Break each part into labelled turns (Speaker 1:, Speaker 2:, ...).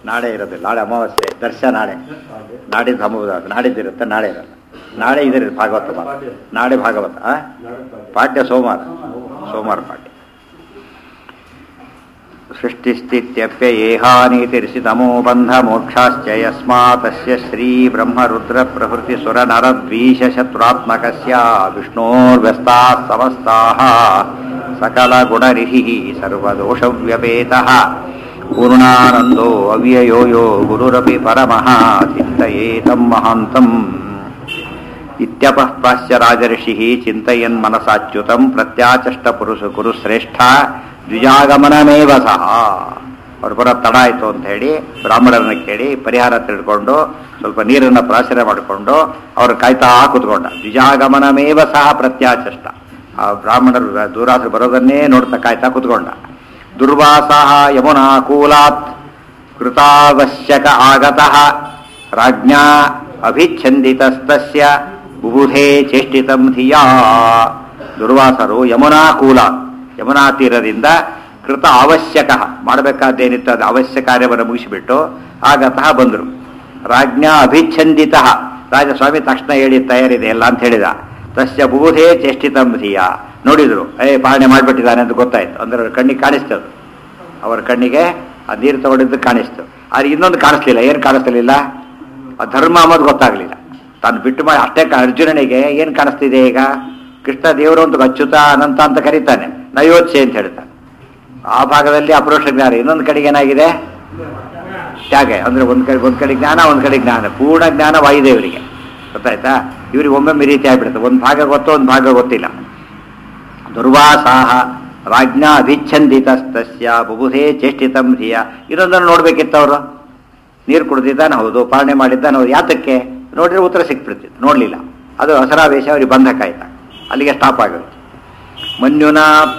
Speaker 1: ನಾಳೆ ಇರೋದಿಲ್ಲ, ನಾಳೆ ಅಮಾವಾಸ್ಯೆ, ದರ್ಶ ನಾಳೆ, ನಾಡಿದ್ದು ನಾಡಿದ್ದಿರುತ್ತೆ, ನಾಳೆ ಇರಲ್ಲ. ನಾಳೆ ಇದಿರುತ್ತೆ ಭಾಗವತ, ನಾಳೆ ಭಾಗವತ, ಪಾಠ್ಯ ಸೋಮವಾರ ಪಾಠ್ಯ. ಸೃಷ್ಟಿಸ್ಥಿತ್ಯಪ್ಯಯೇಹಾನೀತಿರಿಸಿತಮೋ ಬಂಧ ಮೋಕ್ಷಾಶ್ಚ ಯಸ್ಮಾತಸ್ಯ ಶ್ರೀ ಬ್ರಹ್ಮ ರುದ್ರ ಪ್ರಭೃತಿ ಸುರ ನರ ದ್ವೀಷ ಶತ್ರುತ್ಮಕಸ್ಯ ವಿಷ್ಣೋರ್ವ್ಯಸ್ತಾಃ ಸಮಸ್ತಾಃ ಸಕಲ ಗುಣರಿಹಿಃ ಸರ್ವದೋಷವ್ಯಪೇತಃ ಪೂರ್ಣಾನಂದೋ ಅವ್ಯಯೋ ಯೋ ಗುರುರಪಿ ಪರಮಃ ಚಿಂತಯೇತಂ ಮಹಾಂತಂ. ಇತ್ಯಪಃ ಪ್ರಾಚ್ಯ ರಾಜರ್ಷಿಃ ಚಿಂತಯನ್ ಮನಸಾಚ್ಯುತಂ ಪ್ರತ್ಯಾಚಷ್ಟ ಪುರುಷ ಕುರುಶ್ರೇಷ್ಠ ದ್ವಿಜಾಗಮನಮೇವ ಸಹ. ಅವ್ರು ಬರೋ ತಡ ಆಯಿತು ಅಂತ ಹೇಳಿ ಬ್ರಾಹ್ಮಣರನ್ನ ಕೇಳಿ ಪರಿಹಾರ ತಿಳ್ಕೊಂಡು ಸ್ವಲ್ಪ ನೀರನ್ನು ಪ್ರಾಶನ ಮಾಡಿಕೊಂಡು ಅವ್ರು ಕಾಯ್ತಾ ಕೂತ್ಕೊಂಡ. ದ್ವಿಜಾಗಮನಮೇವ ಸಹ ಪ್ರತ್ಯಾಚಷ್ಟ. ಆ ಬ್ರಾಹ್ಮಣರು ದೂರಾಸರು ಬರೋದನ್ನೇ ನೋಡ್ತಾ ಕಾಯ್ತಾ ಕೂತ್ಕೊಂಡ. ದುರ್ವಾಸಃ ಯಮುನಾ ಕೂಲಾತ್ ಕೃತಾವಶ್ಯಕ ಆಗತಃ ರಾಜ್ಞಾ ಅಭಿಚ್ಛಂದಿತಸ್ತಸ್ಯ ಬುಬುಧೇ ಚೇಷ್ಟಿತಂ ಧಿಯಾ. ದುರ್ವಾಸರು ಯಮುನಾ ಕೂಲಾತ್, ಯಮುನಾ ತೀರದಿಂದ ಕೃತ ಅವಶ್ಯಕ ಮಾಡಬೇಕಾದ್ದೇನಿತ್ತು ಅದು ಅವಶ್ಯ ಕಾರ್ಯವನ್ನು ಮುಗಿಸಿಬಿಟ್ಟು ಆಗತಃ ಬಂದರು. ರಾಜ್ಞಾ ಅಭಿಚ್ಛಂದಿತ, ರಾಜಸ್ವಾಮಿ ತಕ್ಷಣ ಹೇಳಿ ತಯಾರಿದೆ ಎಲ್ಲ ಅಂತ ಹೇಳಿದ. ತಸ್ಯ ಬುಬುಧೇ ಚೇಷ್ಟಿತಂ ಧಿಯಾ, ನೋಡಿದ್ರು ಪಾಲನೆ ಮಾಡಿಬಿಟ್ಟಿದ್ದಾನೆ ಅಂತ ಗೊತ್ತಾಯ್ತು. ಅಂದ್ರೆ ಅವ್ರ ಕಣ್ಣಿಗೆ ಕಾಣಿಸ್ತದು, ಅವರ ಕಣ್ಣಿಗೆ ಆ ನೀರು ತಗೊಂಡಿದ್ದು ಕಾಣಿಸ್ತು. ಆದರೆ ಇನ್ನೊಂದು ಕಾಣಿಸ್ಲಿಲ್ಲ. ಏನು ಕಾಣಿಸ್ಲಿಲ್ಲ? ಆ ಧರ್ಮ ಅನ್ನೋದು ಗೊತ್ತಾಗ್ಲಿಲ್ಲ. ತಾನು ಬಿಟ್ಟು ಮಾಡಿ ಅಷ್ಟೇ. ಅರ್ಜುನನಿಗೆ ಏನು ಕಾಣಿಸ್ತಿದೆ ಈಗ? ಕೃಷ್ಣ ದೇವರು ಅಂತ ಅಚ್ಯುತ ಅನಂತ ಅಂತ ಕರೀತಾನೆ, ನಯೋತ್ಸೆ ಅಂತ ಹೇಳ್ತಾನೆ. ಆ ಭಾಗದಲ್ಲಿ ಅಪರೋಕ್ಷ ಜ್ಞಾನ. ಇನ್ನೊಂದು ಕಡೆಗೆ ಏನಾಗಿದೆ? ತ್ಯಾಗ. ಅಂದ್ರೆ ಒಂದ್ ಕಡೆ ಜ್ಞಾನ, ಒಂದ್ ಕಡೆ ಜ್ಞಾನ, ಪೂರ್ಣ ಜ್ಞಾನ ವಾಯುದೇವರಿಗೆ ಗೊತ್ತಾಯ್ತಾ. ಇವ್ರಿಗೆ ಒಮ್ಮೆ ರೀತಿ ಆಗ್ಬಿಡುತ್ತೆ, ಒಂದು ಭಾಗ ಗೊತ್ತೋ ಒಂದು ಭಾಗ ಗೊತ್ತಿಲ್ಲ. ದುರ್ವಾಸಾಹ ರಾಜ್ಞಾ ಅಭಿಚ್ಛಂದಿತಸ್ತಸ್ಯ ಬುಬುಧೇ ಚೇಷ್ಟಿತಂ ಧಿಯ. ಇನ್ನೊಂದನ್ನು ನೋಡ್ಬೇಕಿತ್ತು ಅವರು. ನೀರು ಕುಡಿದಿದ್ದಾನೆ ಹೌದು, ಪಾಲನೆ ಮಾಡಿದ್ದಾನೆ ಹೌದು, ಯಾತಕ್ಕೆ ನೋಡಿದ್ರೆ ಉತ್ತರ ಸಿಕ್ಬಿಡ್ತಿತ್ತು. ನೋಡ್ಲಿಲ್ಲ. ಅದು ಹಸರಾವೇಶ ಅವ್ರಿಗೆ ಬಂಧಕ ಆಯ್ತಾ, ಅಲ್ಲಿಗೆ ಸ್ಟಾಪ್ ಆಗುತ್ತೆ. ಮನ್ಯುನ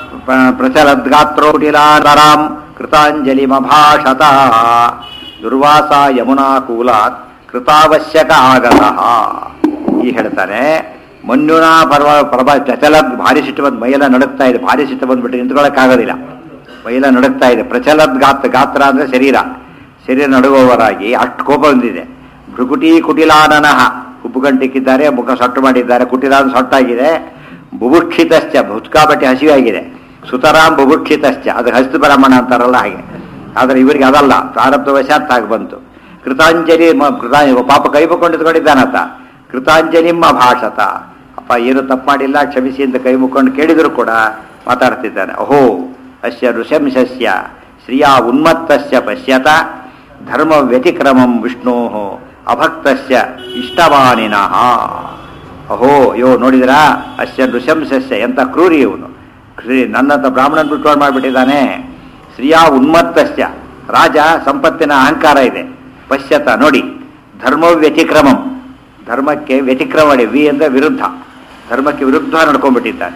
Speaker 1: ಪ್ರಚಲದ್ಗಾತ್ರೋಟಿಲಾರಾಂ ಕೃತಾಂಜಲಿ ಮಭಾಷತ. ದುರ್ವಾಸ ಯಮುನಾ ಕೂಲಾತ್ ಕೃತಾವಶ್ಯಕ ಆಗತಃ. ಈ ಹೇಳ್ತಾನೆ ಮನ್ಯುನ ಪ್ರಚಲದ್, ಭಾರಿ ಸಿಟ್ಟು ಬಂದು ಮೈಯೆಲ್ಲ ನಡುಕ್ತಾ ಇದೆ. ಭಾರಿ ಸಿಟ್ಟು ಬಂದ್ಬಿಟ್ಟು ನಿಂತ್ಕೊಳ್ಳೋಕ್ಕಾಗೋದಿಲ್ಲ, ಮೈಯೆಲ್ಲ ನಡುಕ್ತಾ ಇದೆ. ಪ್ರಚಲದ್ ಗಾತ್ರ ಅಂದ್ರೆ ಶರೀರ ನಡುಗುವವರಾಗಿ ಅಷ್ಟು ಕೋಪ ಬಂದಿದೆ. ಭೃಗುಟಿ ಕುಟಿಲಾನನಃ, ಉಪ್ಪುಗಂಟಿಕ್ಕಿದ್ದಾರೆ, ಮುಖ ಸೊಟ್ಟು ಮಾಡಿದ್ದಾರೆ, ಕುಟಿಲಾನ ಸೊಟ್ಟಾಗಿದೆ. ಬುಭುಕ್ಷಿತಶ್ಚ, ಭುತ್ಕಾಬಟ್ಟಿ ಹಸಿವಾಗಿದೆ. ಸುತರಾಂ ಬುಭುಕ್ಷಿತಶ್ಚ, ಅದು ಹಸಿದು ಬ್ರಾಹ್ಮಣ ಅಂತಾರಲ್ಲ ಹಾಗೆ. ಆದರೆ ಇವರಿಗೆ ಅದಲ್ಲ, ಪ್ರಾರಬ್ಧವಶಾತ್ ಆಗಿ ಬಂತು. ಕೃತಾಂಜಲಿ ಪಾಪ ಕೈ ಮುಕ್ಕೊಂಡಿದ್ಕೊಂಡಿದ್ದಾನತ. ಕೃತಾಂಜಲಿಮ್ಮ ಭಾಷತ, ಅಪ್ಪ ಏನು ತಪ್ಪು ಮಾಡಿಲ್ಲ ಕ್ಷಮಿಸಿ ಅಂತ ಕೈ ಮುಕ್ಕೊಂಡು ಕೇಳಿದ್ರು ಕೂಡ ಮಾತಾಡ್ತಿದ್ದಾನೆ. ಅಹೋ ಅಸ್ಯ ಋಷಂಶಸ್ಯ ಶ್ರಿಯಾ ಉನ್ಮತ್ತಸ್ಯ ಪಶ್ಯತ ಧರ್ಮ ವ್ಯತಿಕ್ರಮಂ ವಿಷ್ಣೋ ಅಭಕ್ತಸ್ಯ ಇಷ್ಟವಾನಿನಃ. ಅಹೋ ಯೋ ನೋಡಿದ್ರಾ, ಅಸ್ಯ ನೃಶಂಸಸ್ಯ, ಎಂಥ ಕ್ರೂರಿ ಇವನು. ನನ್ನಂತ ಬ್ರಾಹ್ಮಣನ್ ಬಿಟ್ಟು ಮಾಡಿಬಿಟ್ಟಿದ್ದಾನೆ. ಶ್ರಿಯಾ ಉನ್ಮತ್ತಸ್ಯ, ರಾಜ ಸಂಪತ್ತಿನ ಅಹಂಕಾರ ಇದೆ. ಪಶ್ಯತ ನೋಡಿ, ಧರ್ಮ ವ್ಯತಿಕ್ರಮಂ, ಧರ್ಮಕ್ಕೆ ವ್ಯತಿಕ್ರಮ ಮಾಡಿ. ವಿ ಅಂದರೆ ವಿರುದ್ಧ, ಧರ್ಮಕ್ಕೆ ವಿರುದ್ಧ ನಡ್ಕೊಂಡ್ಬಿಟ್ಟಿದ್ದಾನೆ.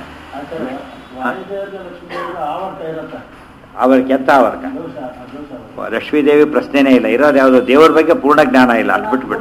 Speaker 1: ಅವರಿಗೆ ಎಂತ ಆವರ್ಕ? ಲಕ್ಷ್ಮೀದೇವಿ ಪ್ರಶ್ನೆನೇ ಇಲ್ಲ. ಇರೋದು ಯಾವುದು? ದೇವರ ಬಗ್ಗೆ ಪೂರ್ಣ ಜ್ಞಾನ ಇಲ್ಲ, ಅಲ್ಲಿ ಬಿಟ್ಬಿಟ್ಟು.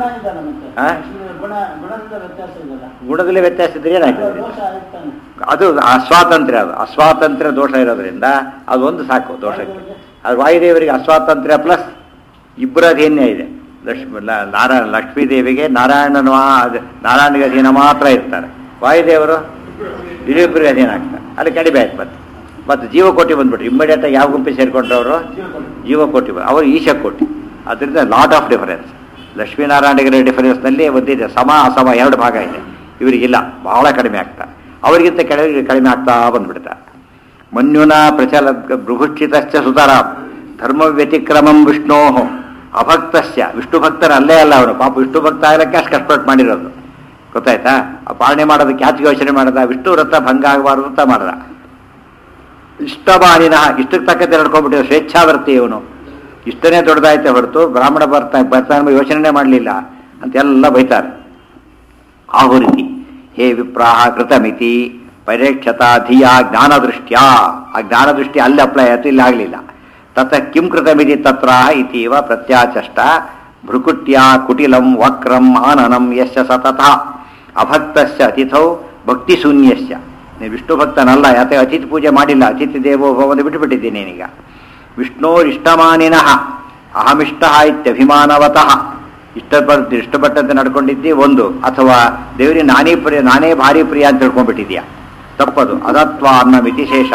Speaker 1: ಗುಣದಲ್ಲಿ ವ್ಯತ್ಯಾಸ ಇದ್ರೆ ಏನಾಗ್ತದೆ? ಅದು ಅಸ್ವಾತಂತ್ರ್ಯ, ಅದು ಅಸ್ವಾತಂತ್ರ್ಯ ದೋಷ ಇರೋದ್ರಿಂದ ಅದೊಂದು ಸಾಕು ದೋಷಕ್ಕೆ. ಅದು ವಾಯುದೇವರಿಗೆ ಅಸ್ವಾತಂತ್ರ್ಯ ಪ್ಲಸ್ ಇಬ್ಬರ ಅಧೀನ್ಯ ಇದೆ. ಲಕ್ಷ್ಮೀದೇವಿಗೆ ನಾರಾಯಣನಿಗೆ ಅಧೀನ ಮಾತ್ರ ಇರ್ತಾರೆ. ವಾಯುದೇವರು ಇಬ್ಬರಿಗೆ ಅಧೀನ ಆಗ್ತಾರೆ. ಅಲ್ಲಿ ಕಡಿಮೆ ಆಯ್ತು. ಮತ್ತು ಜೀವಕೋಟಿ ಬಂದ್ಬಿಟ್ರು. ಇಮ್ಮಿಡಿಯೇಟ್ ಆಗಿ ಯಾವ ಗುಂಪಿ ಸೇರ್ಕೊಂಡ್ರು ಅವರು? ಜೀವಕೋಟಿ. ಅವರು ಈಶಕೋಟಿ. ಅದರಿಂದ ಲಾಟ್ ಆಫ್ ಡಿಫರೆನ್ಸ್. ಲಕ್ಷ್ಮೀನಾರಾಯಣಗಿರಿ ಡಿಫರೆನ್ಸ್ನಲ್ಲಿ ಒಂದಿದೆ, ಸಮ ಅಸಮ ಎರಡು ಭಾಗ ಇದೆ. ಇವರಿಗಿಲ್ಲ, ಬಹಳ ಕಡಿಮೆ ಆಗ್ತಾರೆ. ಅವರಿಗಿಂತ ಕಡಿಮೆ ಆಗ್ತಾ ಬಂದ್ಬಿಡ್ತಾರೆ. ಮನ್ಯುನ ಪ್ರಚಲ ಬೃಹುಕ್ಷಿತಶ್ಚ ಸುತರಾಂ ಧರ್ಮ ವ್ಯತಿಕ್ರಮಂ ವಿಷ್ಣೋ ಅಭಕ್ತಸ್ಯ, ವಿಷ್ಣು ಭಕ್ತರ ಅಲ್ಲೇ ಅಲ್ಲ ಅವನು. ಪಾಪ ವಿಷ್ಣು ಭಕ್ತ ಆಗಲಿಕ್ಕೆ ಅಷ್ಟು ಕಷ್ಟಪಟ್ಟು ಮಾಡಿರೋದು ಗೊತ್ತಾಯ್ತಾ. ಆ ಪಾಲನೆ ಮಾಡೋದಕ್ಕೆ ಯಾಚಿಗೆ ಯೋಚನೆ ಮಾಡದ, ವಿಷ್ಣು ವ್ರತ ಭಂಗ ಆಗಬಾರ್ದು ಅಂತ ಮಾಡದ. ಇಷ್ಟಮಾನಿನ, ಇಷ್ಟಕ್ಕೆ ತಕ್ಕಂತೆ ನಡ್ಕೊಂಡ್ಬಿಟ್ಟಿರೋ ಸ್ವೇಚ್ಛಾವರ್ತಿ ಇವನು. ಇಷ್ಟನೇ ದೊಡ್ಡದಾಯ್ತೆ ಹೊರತು ಬ್ರಾಹ್ಮಣ ಬರ್ತಾನೆ ಯೋಚನೆ ಮಾಡಲಿಲ್ಲ ಅಂತೆಲ್ಲ ಬೈತಾರೆ. ಆಹುರಿತಿ ಹೇ ವಿಪ್ರಾಹ ಕೃತಮಿತಿ ಪರಿರಕ್ಷತಾ ಧಿಯಾ ಜ್ಞಾನದೃಷ್ಟ್ಯಾ. ಆ ಜ್ಞಾನದೃಷ್ಟಿ ಅಲ್ಲಿ ಅಪ್ಲೈ ಆಯ್ತು, ಇಲ್ಲಿ ಆಗಲಿಲ್ಲ. ತತ ಕಿಂ ಕೃತಮಿತಿ ತತ್ರ ಇತೀವ ಪ್ರತ್ಯಾಚಷ್ಟ ಭೃಕುಟ್ಯ ಕುಟಿಲಂ ವಕ್ರಂ ಆನನಂ ಯಶ್ಚ ಸತತ ಅಭಕ್ತಸ್ಯ ಅತಿಥೌ ಭಕ್ತಿಶೂನ್ಯಸ್ಯ. ನೀನು ವಿಷ್ಣು ಭಕ್ತನಲ್ಲ, ಯಾಕೆ ಅತಿಥಿ ಪೂಜೆ ಮಾಡಿಲ್ಲ, ಅತಿಥಿ ದೇವೋ ಭವನ ಬಿಟ್ಟುಬಿಟ್ಟಿದ್ದೀನಿ ನೀನೀಗ. ವಿಷ್ಣೋರಿಷ್ಟಮಾನಿನಃ ಅಹಮಿಷ್ಟ ಇತ್ಯಭಿಮಾನವತಃ ಇಷ್ಟಪಟ್ಟಂತೆ ನಡ್ಕೊಂಡಿದ್ದಿ ಒಂದು, ಅಥವಾ ದೇವರಿಗೆ ನಾನೇ ಭಾರಿ ಪ್ರಿಯ ಅಂತ ತಿಳ್ಕೊಂಡ್ಬಿಟ್ಟಿದ್ಯಾ, ತಪ್ಪದು. ಅದತ್ವ ಅನ್ನ ಮಿತಿಶೇಷ.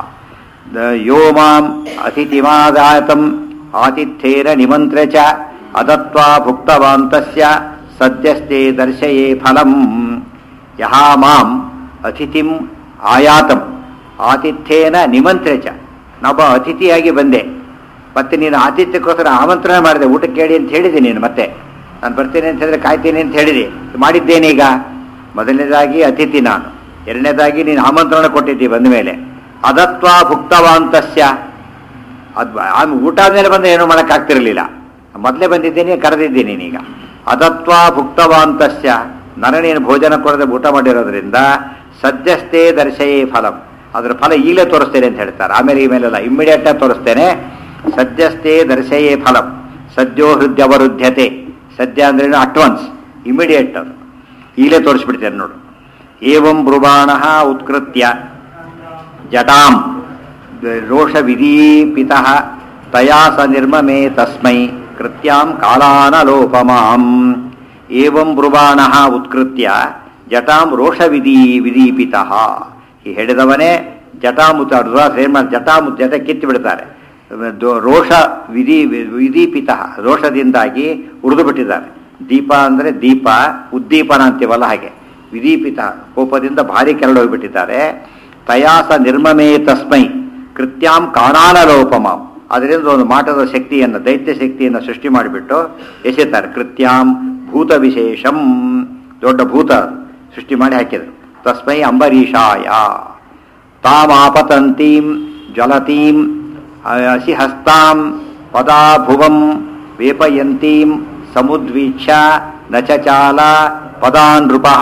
Speaker 1: ಯೋ ಮಾಂ ಅತಿಥಿಮಾದಾತಂ ಆತಿಥ್ಯೇನ ನಿಮಂತ್ರ ಚ ಅದತ್ವ ಭುಕ್ತವಾಂತಸ್ಯ ಸದ್ಯಸ್ತೆ ದರ್ಶಯೇ ಫಲಂ. ಯಹ ಮಾಂ ಅತಿಥಿಂ ಆಯಾತಂ ಆತಿಥ್ಯೇನ ನಿಮಂತ್ರ ಚ, ನಾನೊಬ್ಬ ಅತಿಥಿಯಾಗಿ ಬಂದೆ, ಮತ್ತೆ ನೀನು ಆತಿಥ್ಯಕ್ಕೋಸ್ಕರ ಆಮಂತ್ರಣ ಮಾಡಿದೆ, ಊಟಕ್ಕೆ ಕೇಳಿ ಅಂತ ಹೇಳಿದೆ. ನೀನು ಮತ್ತೆ ನಾನು ಬರ್ತೀನಿ ಅಂತ ಹೇಳಿದ್ರೆ ಕಾಯ್ತೀನಿ ಅಂತ ಹೇಳಿದೆ, ಮಾಡಿದ್ದೇನೀಗ. ಮೊದಲನೇದಾಗಿ ಅತಿಥಿ ನಾನು, ಎರಡನೇದಾಗಿ ನೀನು ಆಮಂತ್ರಣ ಕೊಟ್ಟಿದ್ದಿ ಬಂದ ಮೇಲೆ. ಅದತ್ವ ಭುಕ್ತವಾಂತಸ್ಯ, ಅದು ಊಟ ಆದ್ಮೇಲೆ ಬಂದು ಏನೂ ಮಾಡೋಕ್ಕಾಗ್ತಿರಲಿಲ್ಲ, ಮೊದಲೇ ಬಂದಿದ್ದೀನಿ, ಕರೆದಿದ್ದೀನಿ ನೀನೀಗ. ಅದತ್ವ ಭುಕ್ತವಾಂತಸ್ಯ, ನೀನು ಭೋಜನ ಕೊಡದೆ ಊಟ ಮಾಡಿರೋದ್ರಿಂದ ಸದ್ಯಸ್ಥೆ ದರ್ಶಯೇ ಫಲಂ, ಅದರ ಫಲ ಈಗಲೇ ತೋರಿಸ್ತೇನೆ ಅಂತ ಹೇಳ್ತಾರೆ. ಆಮೇಲೆ ಈಮೇಲೆಲ್ಲ ಇಮ್ಮಿಡಿಯೇಟಾಗಿ ತೋರಿಸ್ತೇನೆ. ಸದ್ಯಸ್ಥೆ ದರ್ಶಯೇ ಫಲಂ ಸದ್ಯೋ ಹೃದಯವರುದ್ಧತೆ. ಸದ್ಯ ಅಂದ್ರೇನು ಅಟ್ವಾನ್ಸ್, ಇಮಿಡಿಯೇಟ್, ಅದು ಈಗಲೇ ತೋರಿಸ್ಬಿಡ್ತೇನೆ ನೋಡು. ಏವಂ ಬ್ರುವಾಣ ಉತ್ಕೃತ್ಯ ಜಟಾಂ ರೋಷ ವಿದೀಪಿತ ತಯಾ ಸ ನಿರ್ಮಮೇ ತಸ್ಮೈ ಕೃತ್ಯಾಂ ಕಾಲಾನಲೋಪಮಾಂ. ಏವಂ ಬ್ರುವಾಣ ಉತ್ಕೃತ್ಯ ಜಟಾಂ ರೋಷ ವಿದೀಪಿತ. ಈ ಹೇಳಿದವನೇ ಜಟಾಮುತ ಜಟಾಮುತ ಜಟ ಕಿತ್ತು ಬಿಡ್ತಾರೆ. ರೋಷ ವಿದೀಪಿತ, ರೋಷದಿಂದಾಗಿ ಉರಿದು ಬಿಟ್ಟಿದ್ದಾರೆ. ದೀಪ ಅಂದರೆ ದೀಪ, ಉದ್ದೀಪನ ಅಂತೀವಲ್ಲ ಹಾಗೆ, ವಿದೀಪಿತ ಕೋಪದಿಂದ ಭಾರಿ ಕೆರಳೋಗ್ಬಿಟ್ಟಿದ್ದಾರೆ. ತಯಾಸ ನಿರ್ಮಮೇ ತಸ್ಮೈ ಕೃತ್ಯಾಂ ಕಾಣಾನಲೋಪಮಾಂ, ಅದರಿಂದ ಒಂದು ಮಾಟದ ಶಕ್ತಿಯನ್ನು, ದೈತ್ಯ ಶಕ್ತಿಯನ್ನು ಸೃಷ್ಟಿ ಮಾಡಿಬಿಟ್ಟು ಎಸೆತಾರೆ. ಕೃತ್ಯಾಂ ಭೂತ ವಿಶೇಷಂ, ದೊಡ್ಡ ಭೂತ ಸೃಷ್ಟಿ ಮಾಡಿ ಹಾಕಿದರು. ತಸ್ಮೈ ಅಂಬರೀಷಾಯ ತಾಮಾಪತಂತೀಂ ಜ್ವಲತೀಂ ಅಸಿಹಸ್ತಾಂ ಪದಾಭುವಂ ವೇಪಯಂತೀಂ ಸಮುದ್ವೀಕ್ಷ್ಯ ನಚಚಾಲ ಪದಾನೃಪಃ.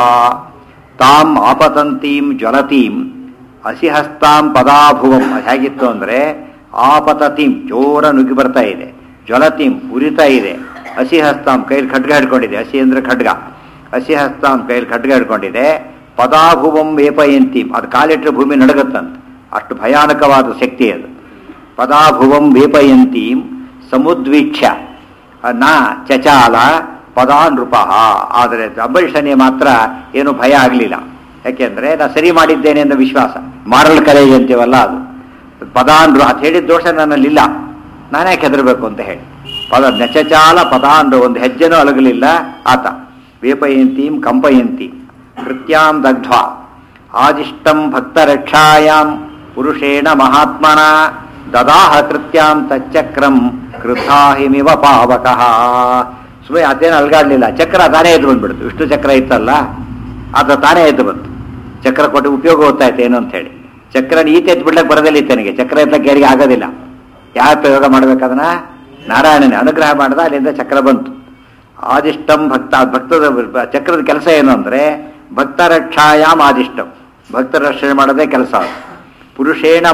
Speaker 1: ತಾಂ ಆಪತಂತೀಂ ಜ್ವಲತೀಂ ಅಸಿಹಸ್ತಾಂ ಪದಾಭುವಂ. ಹೇಗಿತ್ತು ಅಂದರೆ ಆಪತತೀಂ ಜೋರ ನುಗ್ಗಿ ಬರ್ತಾ ಇದೆ, ಜ್ವಲತೀಂ ಉರಿತಾ ಇದೆ, ಅಸಿಹಸ್ತಾಂ ಕೈಲಿ ಖಡ್ಗ ಹಿಡ್ಕೊಂಡಿದೆ, ಹಸಿ ಅಂದರೆ ಖಡ್ಗ, ಅಸಿಹಸ್ತಾಂ ಕೈಲಿ ಖಡ್ಗ ಹಿಡ್ಕೊಂಡಿದೆ, ಪದಾಭುವಂ ವೇಪಯಂತೀಂ ಅದು ಕಾಲಿಟ್ಟರೆ ಭೂಮಿ ನಡಗತ್ತಂತೆ, ಅಷ್ಟು ಭಯಾನಕವಾದ ಶಕ್ತಿ ಅದು. ಪದಾಭುವಂ ವೇಪಯಂತೀಂ ಸಮುದ್ವೀಕ್ಷ್ಯ ನ ಚಚಾಲ ಪದಾನೃಪಃ. ಆದರೆ ಅಂಬರೀಷನಿಗೆ ಮಾತ್ರ ಏನು ಭಯ ಆಗಲಿಲ್ಲ, ಯಾಕೆಂದರೆ ನಾನು ಸರಿ ಮಾಡಿದ್ದೇನೆ ಅನ್ನೋ ವಿಶ್ವಾಸ, ಮಾರಲ್ ಕರೇಜ್ ಅಂತೀವಲ್ಲ ಅದು. ಪದಾನ್ರು ಅದು ಹೇಳಿದ ದೋಷ ನನ್ನಲ್ಲಿಲ್ಲ, ನಾನೇ ಹೆದರಬೇಕು ಅಂತ ಹೇಳಿ ನಚಚಾಲ ಪದಾನ್ರು ಒಂದು ಹೆಜ್ಜೆನೂ ಅಲಗಲಿಲ್ಲ ಆತ. ವೇಪಯಂತೀಂ ಕಂಪಯಂತೀಂ ಕೃತ್ಯಾಂ ದಗ್ಧ್ವಾ ಆದಿಷ್ಟಂ ಭಕ್ತರಕ್ಷಾಯಾಂ ಪುರುಷೇಣ ಮಹಾತ್ಮನ ದದಾಹ ಕೃತ್ಯಾಂ ತಚ್ಚಕ್ರಂ ಕೃತಾಹಿಮಿವ ಪಾವಕಃ. ಸುಮ್ಮನೆ ಅದೇನು ಅಲ್ಗಾಡ್ಲಿಲ್ಲ, ಚಕ್ರ ತಾನೇ ಎದ್ದು ಬಂದ್ಬಿಡ್ತು. ವಿಷ್ಣು ಚಕ್ರ ಇತ್ತಲ್ಲ ಅದು ತಾನೇ ಎದ್ದು ಬಂತು. ಚಕ್ರ ಕೊಟ್ಟು ಉಪಯೋಗ ಗೊತ್ತಾಯ್ತು ಏನು ಅಂತ ಹೇಳಿ. ಚಕ್ರನ ಈತ ಎತ್ತು ಬಿಡ್ಲಕ್ಕೆ ಬರೋದಿಲ್ಲ ಈತನಿಗೆ, ಚಕ್ರ ಎತ್ತಕ್ಕೆ ಯಾರಿಗೆ ಆಗೋದಿಲ್ಲ. ಯಾರು ಪ್ರಯೋಗ ಮಾಡ್ಬೇಕದನ್ನ? ನಾರಾಯಣನೇ ಅನುಗ್ರಹ ಮಾಡ್ದ, ಅಲ್ಲಿಂದ ಚಕ್ರ ಬಂತು. ಆದಿಷ್ಟಂ ಭಕ್ತದ ಚಕ್ರದ ಕೆಲಸ ಏನು ಅಂದರೆ ಭಕ್ತ ರಕ್ಷಾಯಾಮ್ ಆದಿಷ್ಟಂ, ಭಕ್ತರ ರಕ್ಷಣೆ ಮಾಡೋದೇ ಕೆಲಸ. ಪುರುಷೇಣ